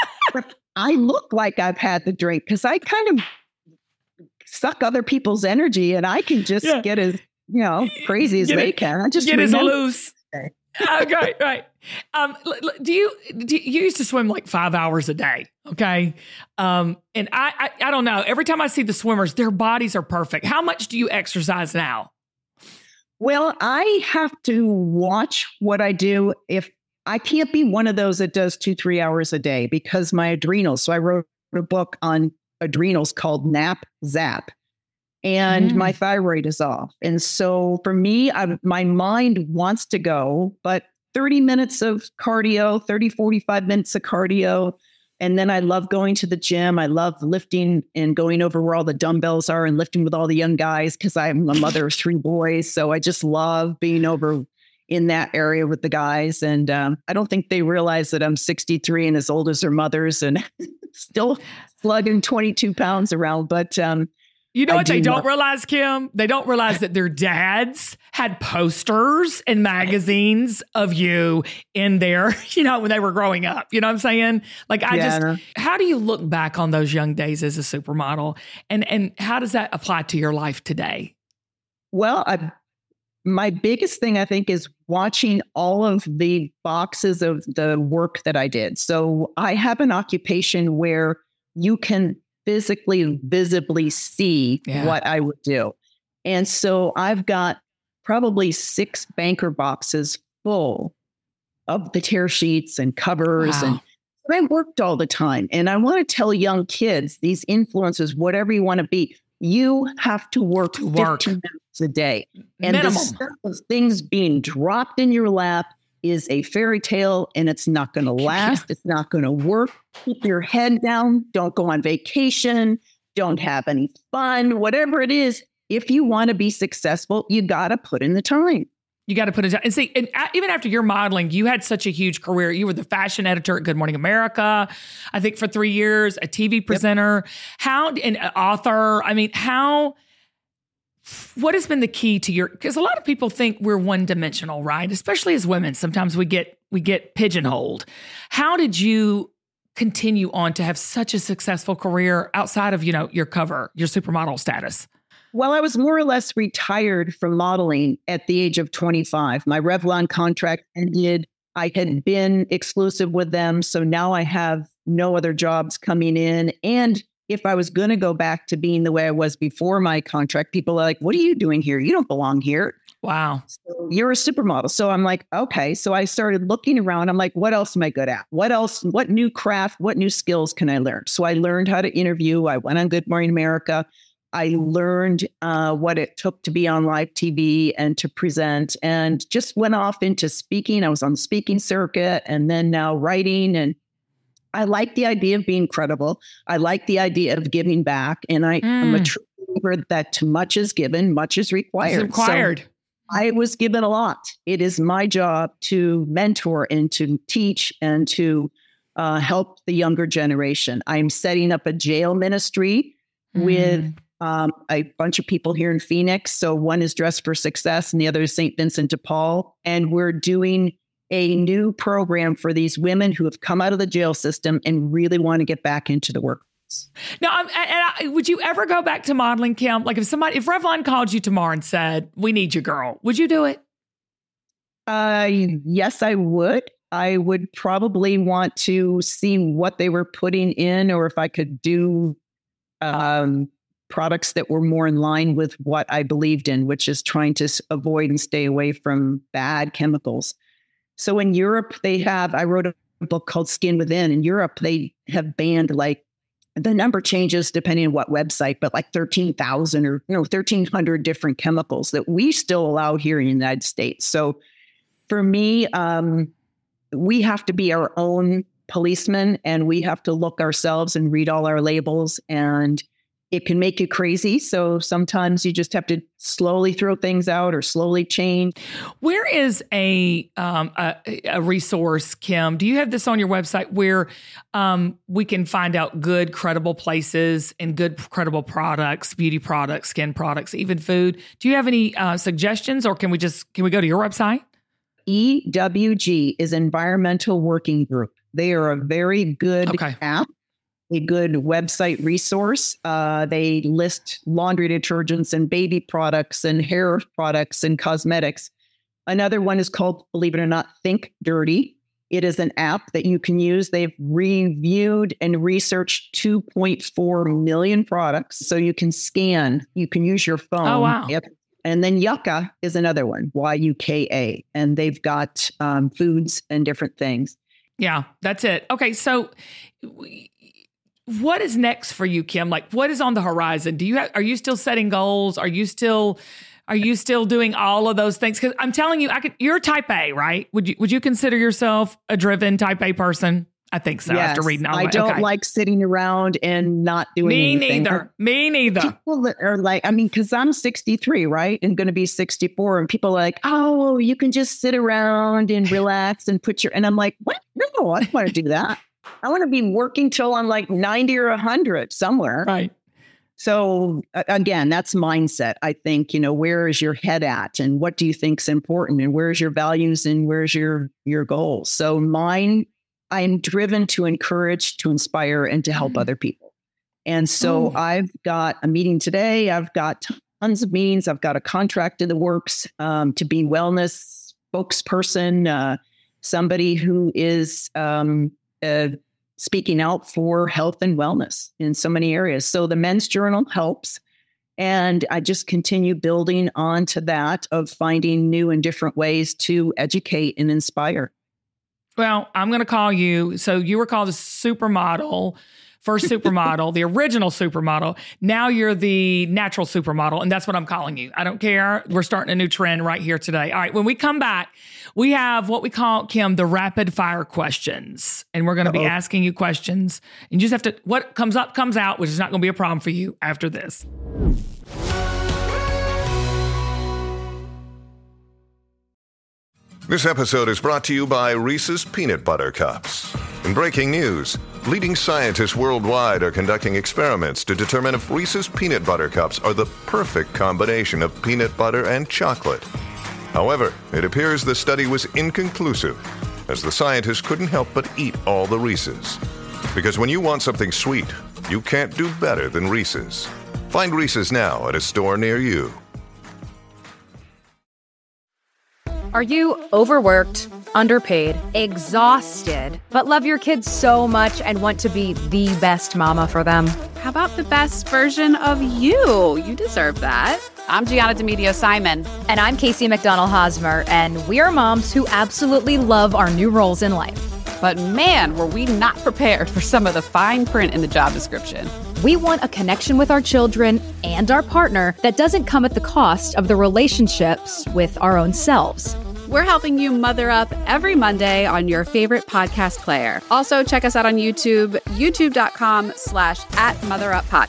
[SPEAKER 3] I look like I've had the drink because I kind of suck other people's energy and I can just yeah. get as, you know, crazy as
[SPEAKER 2] get
[SPEAKER 3] they
[SPEAKER 2] it,
[SPEAKER 3] can. I just
[SPEAKER 2] get as loose. Okay. Right. Um, do you, do you, you used to swim like five hours a day. Okay. Um, and I, I, I don't know. Every time I see the swimmers, their bodies are perfect. How much do you exercise now?
[SPEAKER 3] Well, I have to watch what I do. If I can't be one of those that does two, three hours a day because my adrenals. So I wrote a book on adrenals called Nap Zap, and mm. my thyroid is off. And so for me, I, my mind wants to go, but thirty minutes of cardio, thirty, forty-five minutes of cardio. And then I love going to the gym. I love lifting and going over where all the dumbbells are and lifting with all the young guys because I'm a mother of three boys. So I just love being over in that area with the guys. And um, I don't think they realize that I'm sixty-three and as old as their mothers and still slugging twenty-two pounds around. But um,
[SPEAKER 2] you know
[SPEAKER 3] I
[SPEAKER 2] what
[SPEAKER 3] do
[SPEAKER 2] they don't
[SPEAKER 3] not-
[SPEAKER 2] realize, Kim? They don't realize that their dads had posters and magazines of you in there, you know, when they were growing up. You know what I'm saying? Like, I
[SPEAKER 3] Yeah.
[SPEAKER 2] just, how do you look back on those young days as a supermodel? And, and how does that apply to your life today?
[SPEAKER 3] Well, I, my biggest thing, I think, is watching all of the boxes of the work that I did. So I have an occupation where you can physically, visibly see
[SPEAKER 2] Yeah.
[SPEAKER 3] what I would do. And so I've got probably six banker boxes full of the tear sheets and covers.
[SPEAKER 2] Wow.
[SPEAKER 3] And I worked all the time. And I want to tell young kids, these influencers, whatever you want to be, you have to work,
[SPEAKER 2] Work.
[SPEAKER 3] fifteen minutes a day. And
[SPEAKER 2] Minimum.
[SPEAKER 3] the stuff of things being dropped in your lap is a fairy tale, and it's not going to last. It's not going to work. Keep your head down. Don't go on vacation. Don't have any fun. Whatever it is, if you want to be successful, you got to put in the time.
[SPEAKER 2] You got to put it down. And see, and even after your modeling, you had such a huge career. You were the fashion editor at Good Morning America, I think for three years, a T V presenter, yep. how, an author. I mean, how, what has been the key to your, because a lot of people think we're one dimensional, right? Especially as women. Sometimes we get, we get pigeonholed. How did you continue on to have such a successful career outside of, you know, your cover, your supermodel status?
[SPEAKER 3] Well, I was more or less retired from modeling at the age of twenty-five. My Revlon contract ended. I had been exclusive with them. So now I have no other jobs coming in. And if I was going to go back to being the way I was before my contract, people are like, what are you doing here? You don't belong here.
[SPEAKER 2] Wow.
[SPEAKER 3] So you're a supermodel. So I'm like, okay. So I started looking around. I'm like, what else am I good at? What else? What new craft? What new skills can I learn? So I learned how to interview. I went on Good Morning America. I learned uh, what it took to be on live T V and to present, and just went off into speaking. I was on the speaking circuit and then now writing. And I like the idea of being credible. I like the idea of giving back. And I
[SPEAKER 2] Mm.
[SPEAKER 3] am a true believer that too much is given, much is required.
[SPEAKER 2] It's required.
[SPEAKER 3] So I was given a lot. It is my job to mentor and to teach and to uh, help the younger generation. I'm setting up a jail ministry
[SPEAKER 2] Mm.
[SPEAKER 3] with um, a bunch of people here in Phoenix. So one is Dress for Success and the other is Saint Vincent de Paul. And we're doing a new program for these women who have come out of the jail system and really want to get back into the workforce.
[SPEAKER 2] Now, um, and I, would you ever go back to modeling, Kim? Like if somebody, if Revlon called you tomorrow and said, "We need you, girl," would you do it?
[SPEAKER 3] Uh, yes, I would. I would probably want to see what they were putting in, or if I could do um, products that were more in line with what I believed in, which is trying to avoid and stay away from bad chemicals. So in Europe, they have, I wrote a book called Skin Within. In Europe, they have banned, like, the number changes depending on what website, but like thirteen thousand or, you know, thirteen hundred different chemicals that we still allow here in the United States. So for me, um, we have to be our own policemen, and we have to look ourselves and read all our labels, and it can make you crazy. So sometimes you just have to slowly throw things out or slowly change.
[SPEAKER 2] Where is a um, a, a resource, Kim? Do you have this on your website where um, we can find out good, credible places and good, credible products, beauty products, skin products, even food? Do you have any uh, suggestions, or can we just can we go to your website?
[SPEAKER 3] E W G is Environmental Working Group. They are a very good
[SPEAKER 2] Okay.
[SPEAKER 3] app, a good website resource. Uh, they list laundry detergents and baby products and hair products and cosmetics. Another one is called, believe it or not, Think Dirty. It is an app that you can use. They've reviewed and researched two point four million products. So you can scan, you can use your phone.
[SPEAKER 2] Oh, wow.
[SPEAKER 3] Yep. And then Yucca is another one, Y U K A. And they've got um, foods and different things.
[SPEAKER 2] Yeah, that's it. Okay, so w- what is next for you, Kim? Like, what is on the horizon? Do you have, are you still setting goals? Are you still are you still doing all of those things? Because I'm telling you, I could. You're type A, right? Would you would you consider yourself a driven type A person? I think so.
[SPEAKER 3] Yes,
[SPEAKER 2] After reading all
[SPEAKER 3] I
[SPEAKER 2] that.
[SPEAKER 3] don't
[SPEAKER 2] Okay.
[SPEAKER 3] like sitting around and not doing
[SPEAKER 2] Me
[SPEAKER 3] anything.
[SPEAKER 2] neither. Me neither.
[SPEAKER 3] People that are like, I mean, because I'm sixty-three, right? And going to be sixty-four. And people are like, oh, you can just sit around and relax and put your, and I'm like, what? No, I don't want to do that. I want to be working till I'm like ninety or one hundred somewhere.
[SPEAKER 2] Right.
[SPEAKER 3] So uh, again, that's mindset. I think, you know, where is your head at and what do you think's important and where's your values and where's your, your goals? So mine, I'm driven to encourage, to inspire, and to help
[SPEAKER 2] Mm.
[SPEAKER 3] other people. And so
[SPEAKER 2] Mm.
[SPEAKER 3] I've got a meeting today. I've got tons of meetings. I've got a contract in the works um, to be wellness spokesperson, uh, somebody who is um, uh, speaking out for health and wellness in so many areas. So the Men's Journal helps. And I just continue building onto that of finding new and different ways to educate and inspire.
[SPEAKER 2] Well, I'm going to call you. So you were called a supermodel, first supermodel, the original supermodel. Now you're the natural supermodel, and that's what I'm calling you. I don't care. We're starting a new trend right here today. All right. When we come back, we have what we call, Kim, the rapid fire questions, and we're going to be
[SPEAKER 3] Uh-oh.
[SPEAKER 2] asking you questions. And you just have to, what comes up comes out, which is not going to be a problem for you after this.
[SPEAKER 9] This episode is brought to you by Reese's Peanut Butter Cups. In breaking news, leading scientists worldwide are conducting experiments to determine if Reese's Peanut Butter Cups are the perfect combination of peanut butter and chocolate. However, it appears the study was inconclusive, as the scientists couldn't help but eat all the Reese's. Because when you want something sweet, you can't do better than Reese's. Find Reese's now at a store near you.
[SPEAKER 10] Are you overworked, underpaid, exhausted, but love your kids so much and want to be the best mama for them?
[SPEAKER 11] How about the best version of you? You deserve that. I'm Gianna Demedio Simon.
[SPEAKER 12] And I'm Casey McDonald Hosmer, and we are moms who absolutely love our new roles in life.
[SPEAKER 11] But man, were we not prepared for some of the fine print in the job description.
[SPEAKER 12] We want a connection with our children and our partner that doesn't come at the cost of the relationships with our own selves.
[SPEAKER 11] We're helping you mother up every Monday on your favorite podcast player. Also, check us out on YouTube, youtube.com slash at motheruppod.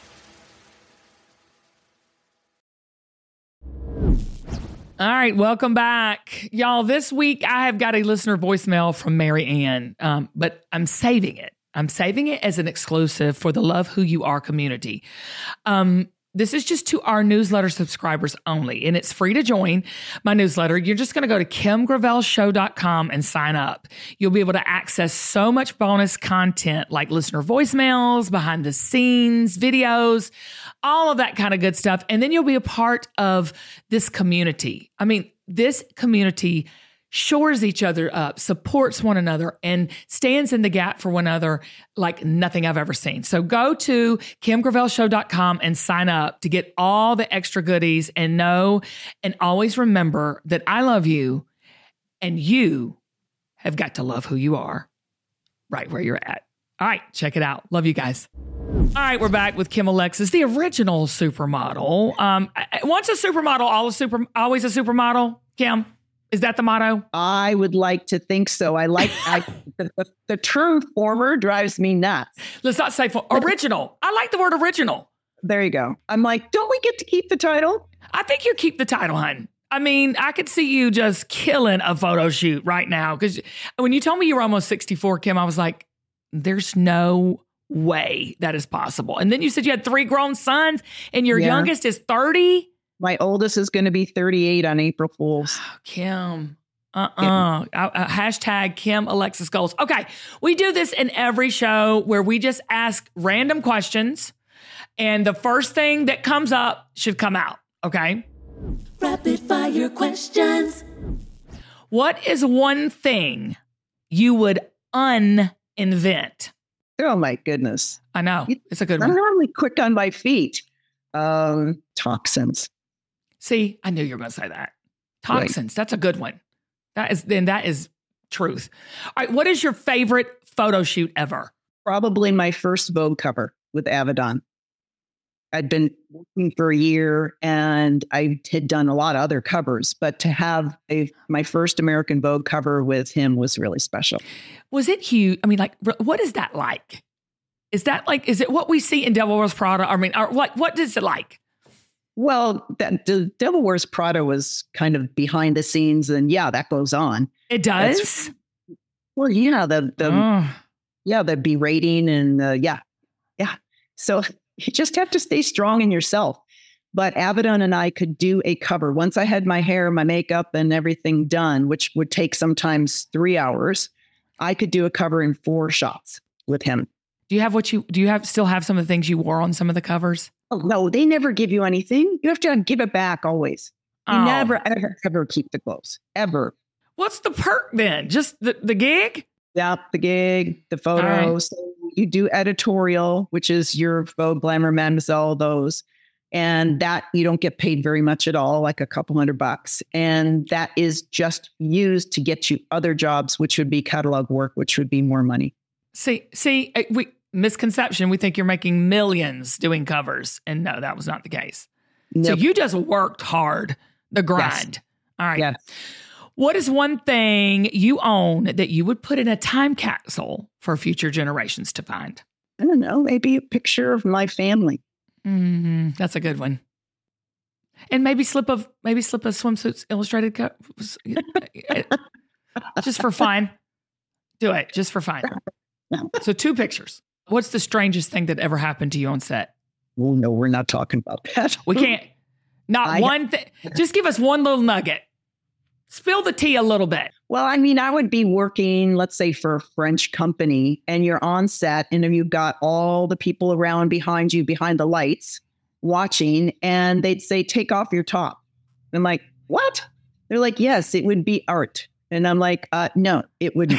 [SPEAKER 2] All right, welcome back. Y'all, this week I have got a listener voicemail from Mary Ann, um, but I'm saving it. I'm saving it as an exclusive for the Love Who You Are community. Um, this is just to our newsletter subscribers only, and it's free to join my newsletter. You're just going to go to kim gravel show dot com and sign up. You'll be able to access so much bonus content like listener voicemails, behind the scenes, videos, all of that kind of good stuff. And then you'll be a part of this community. I mean, this community shores each other up, supports one another, and stands in the gap for one another like nothing I've ever seen. So go to kim gravel show dot com and sign up to get all the extra goodies, and know and always remember that I love you and you have got to love who you are right where you're at. All right, check it out. Love you guys. All right, we're back with Kim Alexis, the original supermodel. Um, once a supermodel, always super, always a supermodel. Kim, is that the motto?
[SPEAKER 3] I would like to think so. I like I, the, the, the term former drives me nuts.
[SPEAKER 2] Let's not say for, original. I like the word original.
[SPEAKER 3] There you go. I'm like, don't we get to keep the title?
[SPEAKER 2] I think you keep the title, hon. I mean, I could see you just killing a photo shoot right now. Because when you told me you were almost sixty-four, Kim, I was like, there's no way that is possible. And then you said you had three grown sons and your yeah. youngest is thirty.
[SPEAKER 3] My oldest is going to be thirty-eight on April Fool's.
[SPEAKER 2] Oh, Kim. Uh-uh. Yeah. Uh, hashtag Kim Alexis Goals. Okay. We do this in every show where we just ask random questions, and the first thing that comes up should come out. Okay.
[SPEAKER 8] Rapid fire questions.
[SPEAKER 2] What is one thing you would uninvent?
[SPEAKER 3] Oh my goodness.
[SPEAKER 2] I know. It's a good
[SPEAKER 3] I'm
[SPEAKER 2] one.
[SPEAKER 3] I'm normally quick on my feet. Um, toxins.
[SPEAKER 2] See, I knew you were going to say that. Toxins. Right. That's a good one. That is, then that is truth. All right. What is your favorite photo shoot ever?
[SPEAKER 3] Probably my first Vogue cover with Avedon. I'd been working for a year and I had done a lot of other covers, but to have a, my first American Vogue cover with him was really special.
[SPEAKER 2] Was it huge? I mean, like, what is that like? Is that like, is it what we see in Devil Wears Prada? I mean, or what, what is it like?
[SPEAKER 3] Well, that the Devil Wears Prada was kind of behind the scenes, and yeah, that goes on.
[SPEAKER 2] It does?
[SPEAKER 3] That's, well, yeah, the, the oh. yeah, the berating and uh, yeah, yeah. So you just have to stay strong in yourself. But Avedon and I could do a cover. Once I had my hair, my makeup, and everything done, which would take sometimes three hours, I could do a cover in four shots with him.
[SPEAKER 2] Do you have what you, do you have still have some of the things you wore on some of the covers?
[SPEAKER 3] Oh, no, they never give you anything. You have to give it back always. You
[SPEAKER 2] oh.
[SPEAKER 3] never, ever, ever keep the clothes, ever.
[SPEAKER 2] What's the perk then? Just the, the gig?
[SPEAKER 3] Yeah, the gig, the photos. Right. So you do editorial, which is your Vogue, Glamour, Mademoiselle, those. And that you don't get paid very much at all, like a couple hundred bucks. And that is just used to get you other jobs, which would be catalog work, which would be more money.
[SPEAKER 2] See, see, we misconception. We think you're making millions doing covers. And no, that was not the case. Nope. So you just worked hard, the grind.
[SPEAKER 3] Yes.
[SPEAKER 2] All right.
[SPEAKER 3] Yes.
[SPEAKER 2] What is one thing you own that you would put in a time capsule for future generations to find?
[SPEAKER 3] I don't know. Maybe a picture of my family.
[SPEAKER 2] Mm-hmm. That's a good one. And maybe slip of maybe slip a swimsuits illustrated co- just for fun. Do it just for fun. So two pictures. What's the strangest thing that ever happened to you on set?
[SPEAKER 3] Well, no, we're not talking about that.
[SPEAKER 2] We can't. Not I, one thing. Just give us one little nugget. Spill the tea a little bit.
[SPEAKER 3] Well, I mean, I would be working, let's say, for a French company, and you're on set, and you've got all the people around behind you, behind the lights, watching, and they'd say, take off your top. I'm like, what? They're like, yes, it would be art. And I'm like, uh, no, it wouldn't.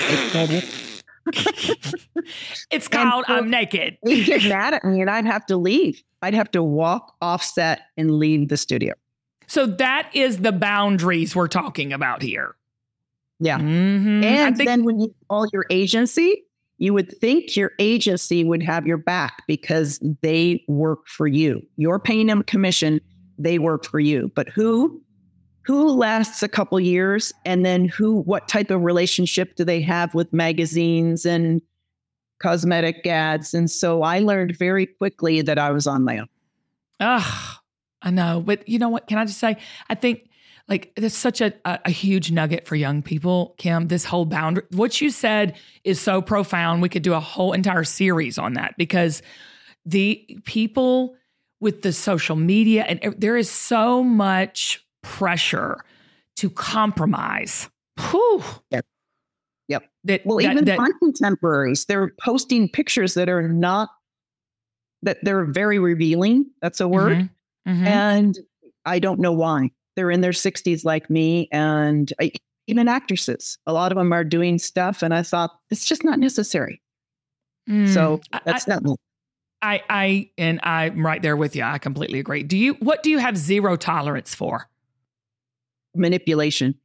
[SPEAKER 2] It's called so I'm naked.
[SPEAKER 3] They'd get mad at me, and I'd have to leave. I'd have to walk off set and leave the studio.
[SPEAKER 2] So that is the boundaries we're talking about here.
[SPEAKER 3] Yeah.
[SPEAKER 2] Mm-hmm.
[SPEAKER 3] And
[SPEAKER 2] think-
[SPEAKER 3] then when you call your agency, you would think your agency would have your back because they work for you. You're paying them commission. They work for you. But who? who lasts a couple years, and then who, what type of relationship do they have with magazines and cosmetic ads? And so I learned very quickly that I was on my own.
[SPEAKER 2] Ugh, I know. But you know what? Can I just say, I think like there's such a, a, a huge nugget for young people, Kim, this whole boundary. What you said is so profound. We could do a whole entire series on that, because the people with the social media, and there is so much pressure to compromise. Whew.
[SPEAKER 3] Yep. Yep.
[SPEAKER 2] That,
[SPEAKER 3] well,
[SPEAKER 2] that,
[SPEAKER 3] even
[SPEAKER 2] that,
[SPEAKER 3] my contemporaries, they're posting pictures that are not, that they're very revealing. That's a word.
[SPEAKER 2] Mm-hmm. Mm-hmm.
[SPEAKER 3] And I don't know why. They're in their sixties like me, and I, even actresses. A lot of them are doing stuff, and I thought, it's just not necessary. Mm, so that's I, not me.
[SPEAKER 2] I, I, and I'm right there with you. I completely agree. Do you, what do you have zero tolerance for?
[SPEAKER 3] Manipulation.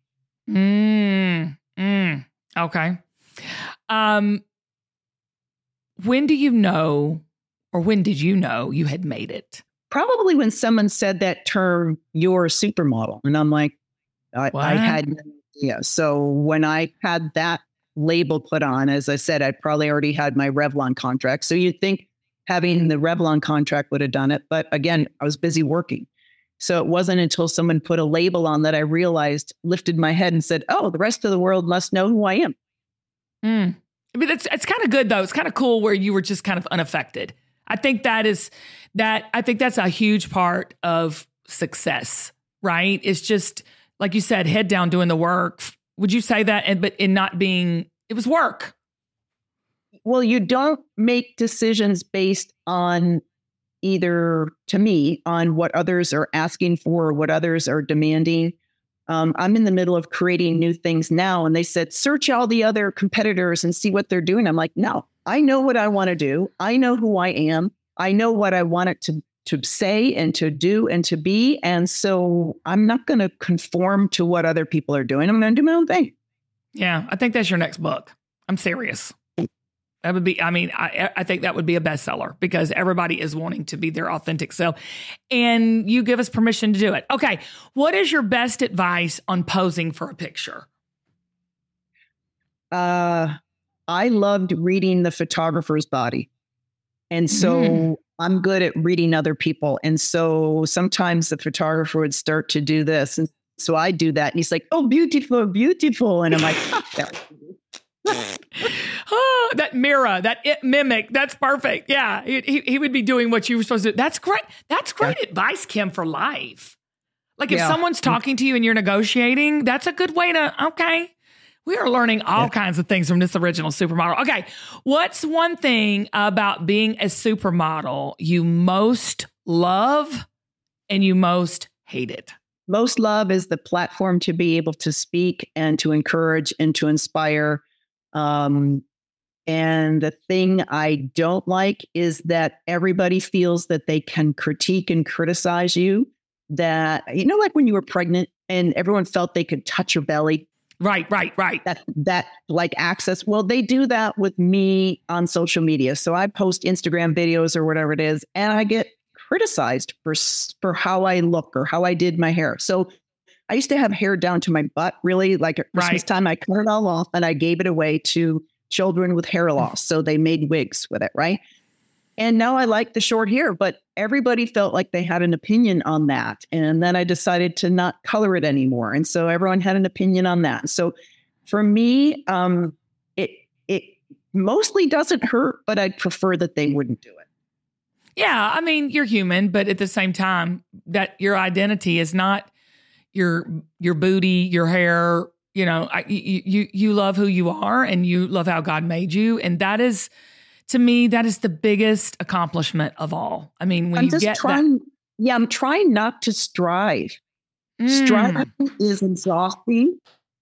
[SPEAKER 2] Mm, mm, okay. Um, when do you know, or when did you know you had made it?
[SPEAKER 3] Probably when someone said that term, "you're a supermodel." And I'm like, I, I had no idea. So when I had that label put on, as I said, I'd probably already had my Revlon contract. So you'd think having the Revlon contract would have done it. But again, I was busy working. So it wasn't until someone put a label on that I realized, lifted my head and said, oh, the rest of the world must know who I am.
[SPEAKER 2] Mm. I mean, it's, it's kind of good, though. It's kind of cool where you were just kind of unaffected. I think that is that I think that's a huge part of success, right? It's just, like you said, head down doing the work. Would you say that? And but in not being, it was work.
[SPEAKER 3] Well, you don't make decisions based on either, to me, on what others are asking for or what others are demanding. Um, I'm in the middle of creating new things now. And they said, search all the other competitors and see what they're doing. I'm like, no, I know what I want to do. I know who I am. I know what I want it to, to say and to do and to be. And so I'm not going to conform to what other people are doing. I'm going to do my own thing.
[SPEAKER 2] Yeah, I think that's your next book. I'm serious. That would be, I mean, I, I think that would be a bestseller because everybody is wanting to be their authentic self. And you give us permission to do it. Okay. What is your best advice on posing for a picture?
[SPEAKER 3] Uh, I loved reading the photographer's body. And so mm. I'm good at reading other people. And so sometimes the photographer would start to do this. And so I do that. And he's like, oh, beautiful, beautiful. And I'm like, oh,
[SPEAKER 2] oh, that mirror, that it mimic, that's perfect. Yeah, he, he would be doing what you were supposed to do. That's great. That's great yeah. advice, Kim, for life. Like if yeah. someone's talking to you and you're negotiating, that's a good way to, okay, we are learning all yeah. kinds of things from this original supermodel. Okay, what's one thing about being a supermodel you most love and you most hate it?
[SPEAKER 3] Most love is the platform to be able to speak and to encourage and to inspire. Um, and the thing I don't like is that everybody feels that they can critique and criticize you. That, you know, like when you were pregnant and everyone felt they could touch your belly.
[SPEAKER 2] Right, right, right.
[SPEAKER 3] That, that like access. Well, they do that with me on social media. So I post Instagram videos or whatever it is, and I get criticized for, for how I look or how I did my hair. So I used to have hair down to my butt, really, like at Christmas
[SPEAKER 2] right.
[SPEAKER 3] time. I cut it all off and I gave it away to children with hair loss. So they made wigs with it, right? And now I like the short hair, but everybody felt like they had an opinion on that. And then I decided to not color it anymore. And so everyone had an opinion on that. So for me, um, it it mostly doesn't hurt, but I'd prefer that they wouldn't do it.
[SPEAKER 2] Yeah, I mean, you're human, but at the same time, that your identity is not your your booty, your hair. You know, I, you you you love who you are, and you love how God made you, and that is, to me, that is the biggest accomplishment of all. I mean, when
[SPEAKER 3] I'm
[SPEAKER 2] you
[SPEAKER 3] just
[SPEAKER 2] get
[SPEAKER 3] trying,
[SPEAKER 2] that,
[SPEAKER 3] yeah, I'm trying not to strive.
[SPEAKER 2] Mm.
[SPEAKER 3] Striving is exhausting,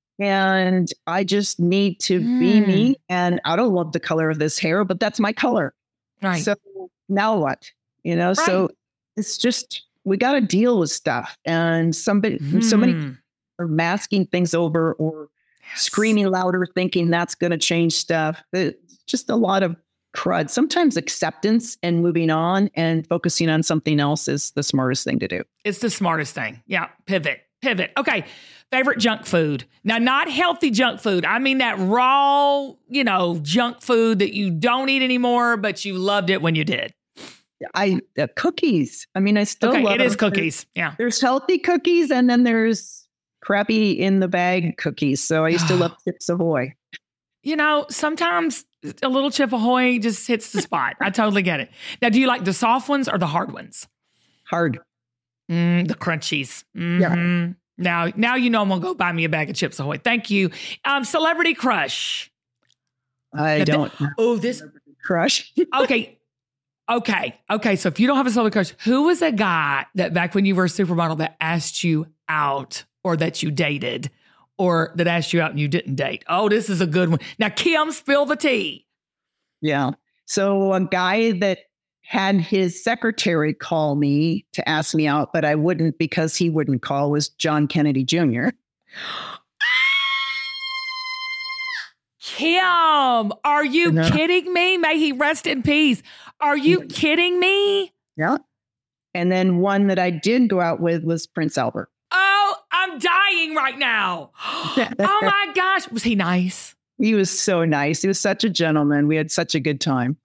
[SPEAKER 3] and I just need to mm. be me. And I don't love the color of this hair, but that's my color.
[SPEAKER 2] Right.
[SPEAKER 3] So now what? You know, right. So it's just, we got to deal with stuff. And somebody, mm. so many are masking things over or yes. screaming louder, thinking that's going to change stuff. It's just a lot of crud. Sometimes acceptance and moving on and focusing on something else is the smartest thing to do.
[SPEAKER 2] It's the smartest thing. Yeah. Pivot. pivot. Okay. Favorite junk food. Now, not healthy junk food. I mean that raw, you know, junk food that you don't eat anymore, but you loved it when you did.
[SPEAKER 3] I uh, cookies. I mean, I still
[SPEAKER 2] okay,
[SPEAKER 3] love
[SPEAKER 2] it is
[SPEAKER 3] them.
[SPEAKER 2] cookies. Yeah.
[SPEAKER 3] There's healthy cookies and then there's crappy in the bag cookies. So I used to love Chips Ahoy.
[SPEAKER 2] You know, sometimes a little Chip Ahoy just hits the spot. I totally get it. Now, do you like the soft ones or the hard ones?
[SPEAKER 3] Hard.
[SPEAKER 2] Mm, the crunchies. Mm-hmm.
[SPEAKER 3] Yeah.
[SPEAKER 2] Now, now you know I'm going to go buy me a bag of Chips Ahoy. Thank you. Um, celebrity crush.
[SPEAKER 3] I
[SPEAKER 2] now,
[SPEAKER 3] don't.
[SPEAKER 2] Th- oh, this.
[SPEAKER 3] Crush.
[SPEAKER 2] Okay. Okay. Okay. So if you don't have a celebrity crush, who was a guy that back when you were a supermodel that asked you out or that you dated or that asked you out and you didn't date? Oh, this is a good one. Now, Kim, spill the tea.
[SPEAKER 3] Yeah. So a guy that had his secretary call me to ask me out, but I wouldn't because he wouldn't call, was John Kennedy Junior
[SPEAKER 2] Kim, are you
[SPEAKER 3] No.
[SPEAKER 2] kidding me? May he rest in peace. Are you kidding me?
[SPEAKER 3] Yeah. And then one that I did go out with was Prince Albert.
[SPEAKER 2] Oh, I'm dying right now. Oh my gosh. Was he nice?
[SPEAKER 3] He was so nice. He was such a gentleman. We had such a good time.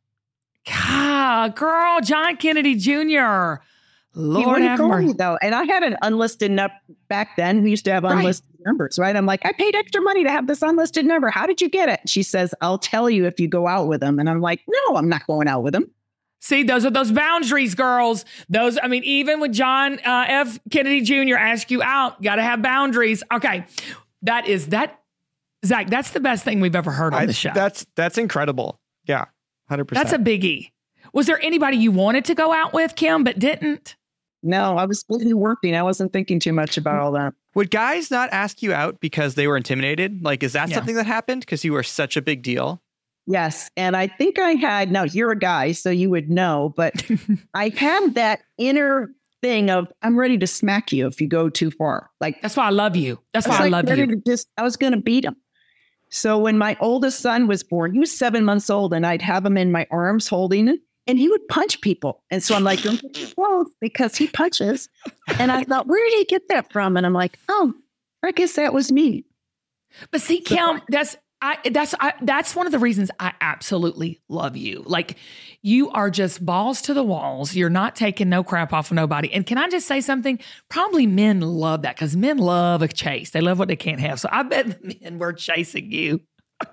[SPEAKER 2] God, girl, John Kennedy Junior
[SPEAKER 3] He
[SPEAKER 2] Lord
[SPEAKER 3] wouldn't
[SPEAKER 2] have
[SPEAKER 3] call me
[SPEAKER 2] mercy.
[SPEAKER 3] though. And I had an unlisted number back then. We used to have
[SPEAKER 2] Right.
[SPEAKER 3] unlisted numbers, right? I'm like, I paid extra money to have this unlisted number. How did you get it? She says, I'll tell you if you go out with him. And I'm like, no, I'm not going out with him.
[SPEAKER 2] See, those are those boundaries, girls. Those, I mean, even with John uh, F. Kennedy Junior ask you out, got to have boundaries. Okay. That is that, Zach, that's the best thing we've ever heard on
[SPEAKER 4] I,
[SPEAKER 2] the show.
[SPEAKER 4] That's that's incredible. Yeah, one hundred percent.
[SPEAKER 2] That's a biggie. Was there anybody you wanted to go out with, Kim, but didn't?
[SPEAKER 3] No, I was busy working. I wasn't thinking too much about all that.
[SPEAKER 4] Would guys not ask you out because they were intimidated? Like, is that
[SPEAKER 2] Yeah.
[SPEAKER 4] something that happened because you were such a big deal?
[SPEAKER 3] Yes. And I think I had, now you're a guy, so you would know, but I had that inner thing of, I'm ready to smack you if you go too far. Like,
[SPEAKER 2] That's why I love you. That's
[SPEAKER 3] I was
[SPEAKER 2] why
[SPEAKER 3] like
[SPEAKER 2] I love
[SPEAKER 3] ready
[SPEAKER 2] you.
[SPEAKER 3] to just, I was going to beat him. So when my oldest son was born, he was seven months old and I'd have him in my arms holding it and he would punch people. And so I'm like, don't get too close because he punches. And I thought, where did he get that from? And I'm like, oh, I guess that was me.
[SPEAKER 2] But see, Kim, that's I that's I, that's one of the reasons I absolutely love you. Like, you are just balls to the walls. You're not taking no crap off of nobody. And can I just say something? Probably men love that because men love a chase. They love what they can't have. So I bet the men were chasing you.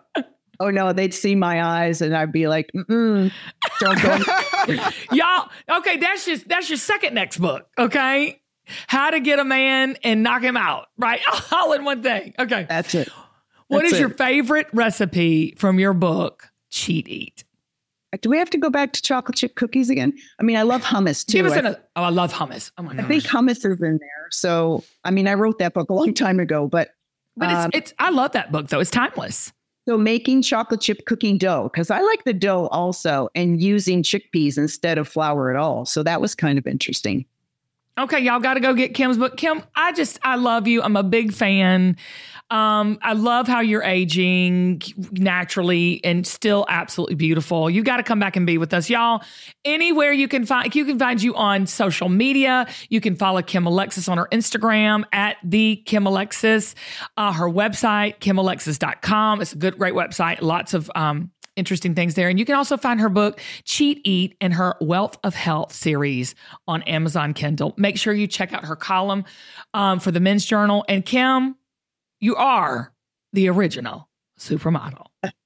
[SPEAKER 3] Oh no, they'd see my eyes and I'd be like, mm-mm, don't go.
[SPEAKER 2] Y'all, okay, that's just that's your second next book, okay? How to get a man and knock him out, right? All in one thing. Okay.
[SPEAKER 3] That's it.
[SPEAKER 2] What
[SPEAKER 3] That's
[SPEAKER 2] is
[SPEAKER 3] it.
[SPEAKER 2] your favorite recipe from your book, Cheat Eat?
[SPEAKER 3] Do we have to go back to chocolate chip cookies again? I mean, I love hummus too.
[SPEAKER 2] Give us
[SPEAKER 3] I,
[SPEAKER 2] an, oh, I love hummus. Oh my
[SPEAKER 3] I
[SPEAKER 2] gosh.
[SPEAKER 3] think hummus is in there. So, I mean, I wrote that book a long time ago, but
[SPEAKER 2] But
[SPEAKER 3] um,
[SPEAKER 2] it's, it's, I love that book though. It's timeless.
[SPEAKER 3] so making chocolate chip cooking dough, because I like the dough also, and using chickpeas instead of flour at all. So that was kind of interesting.
[SPEAKER 2] Okay, y'all got to go get Kim's book. Kim, I just, I love you. I'm a big fan. Um, I love how you're aging naturally and still absolutely beautiful. You got to come back and be with us, y'all. Anywhere you can find, you can find you on social media. You can follow Kim Alexis on her Instagram at the Kim Alexis. Uh, her website, kim alexis dot com. It's a good, great website. Lots of um, interesting things there. And you can also find her book, Cheat Eat, and her Wealth of Health series on Amazon Kindle. Make sure you check out her column um, for the Men's Journal. And Kim, you are the original supermodel.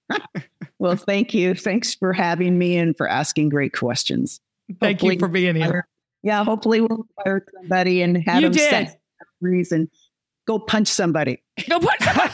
[SPEAKER 3] Well, thank you. Thanks for having me and for asking great questions.
[SPEAKER 2] Thank
[SPEAKER 3] Hopefully
[SPEAKER 2] you for being here.
[SPEAKER 3] Yeah, hopefully we'll inspire somebody and have
[SPEAKER 2] You
[SPEAKER 3] them
[SPEAKER 2] did.
[SPEAKER 3] set reason. Go punch somebody.
[SPEAKER 2] Go punch somebody.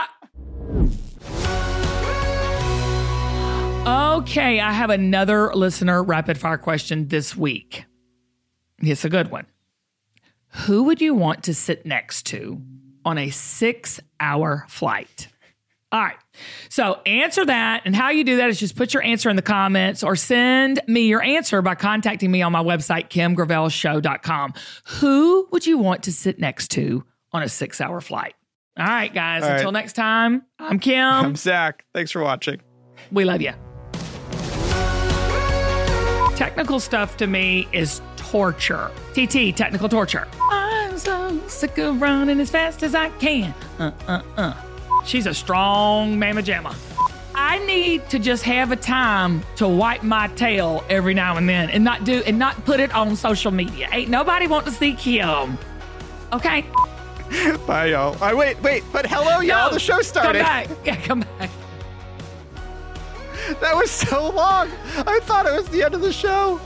[SPEAKER 2] Okay, I have another listener rapid fire question this week. It's a good one. Who would you want to sit next to on a six hour flight? All right. So answer that. And how you do that is just put your answer in the comments or send me your answer by contacting me on my website, kim gravel show dot com. Who would you want to sit next to on a six hour flight? All right, guys.
[SPEAKER 4] All right.
[SPEAKER 2] Until next time, I'm Kim.
[SPEAKER 4] I'm Zach. Thanks for watching.
[SPEAKER 2] We love you. Technical stuff to me is torture. T T, technical torture. I'm so Sick of running as fast as I can. Uh, uh, uh. She's a strong mamma jamma. I need to just have a time to wipe my tail every now and then and not do and not put it on social media. Ain't nobody want to see Kim. Okay?
[SPEAKER 4] Bye, y'all. I wait, wait, but hello, y'all.
[SPEAKER 2] No,
[SPEAKER 4] the show started.
[SPEAKER 2] Come back. Yeah, come back.
[SPEAKER 4] That was so long. I thought it was the end of the show.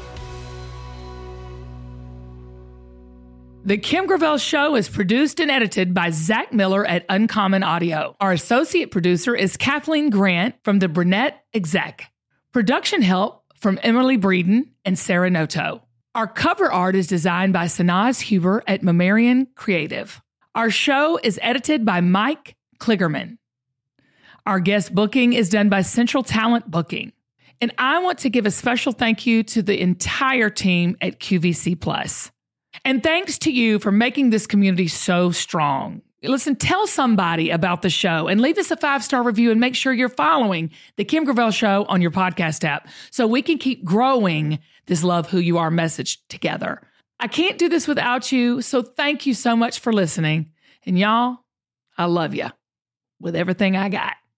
[SPEAKER 2] The Kim Gravel Show is produced and edited by Zach Miller at Uncommon Audio. Our associate producer is Kathleen Grant from the Burnett Exec. Production help from Emily Breeden and Sarah Noto. Our cover art is designed by Sanaz Huber at Mammarian Creative. Our show is edited by Mike Kligerman. Our guest booking is done by Central Talent Booking. And I want to give a special thank you to the entire team at Q V C Plus. And thanks to you for making this community so strong. Listen, tell somebody about the show and leave us a five-star review and make sure you're following the Kim Gravel Show on your podcast app so we can keep growing this Love Who You Are message together. I can't do this without you, so thank you so much for listening. And y'all, I love you with everything I got.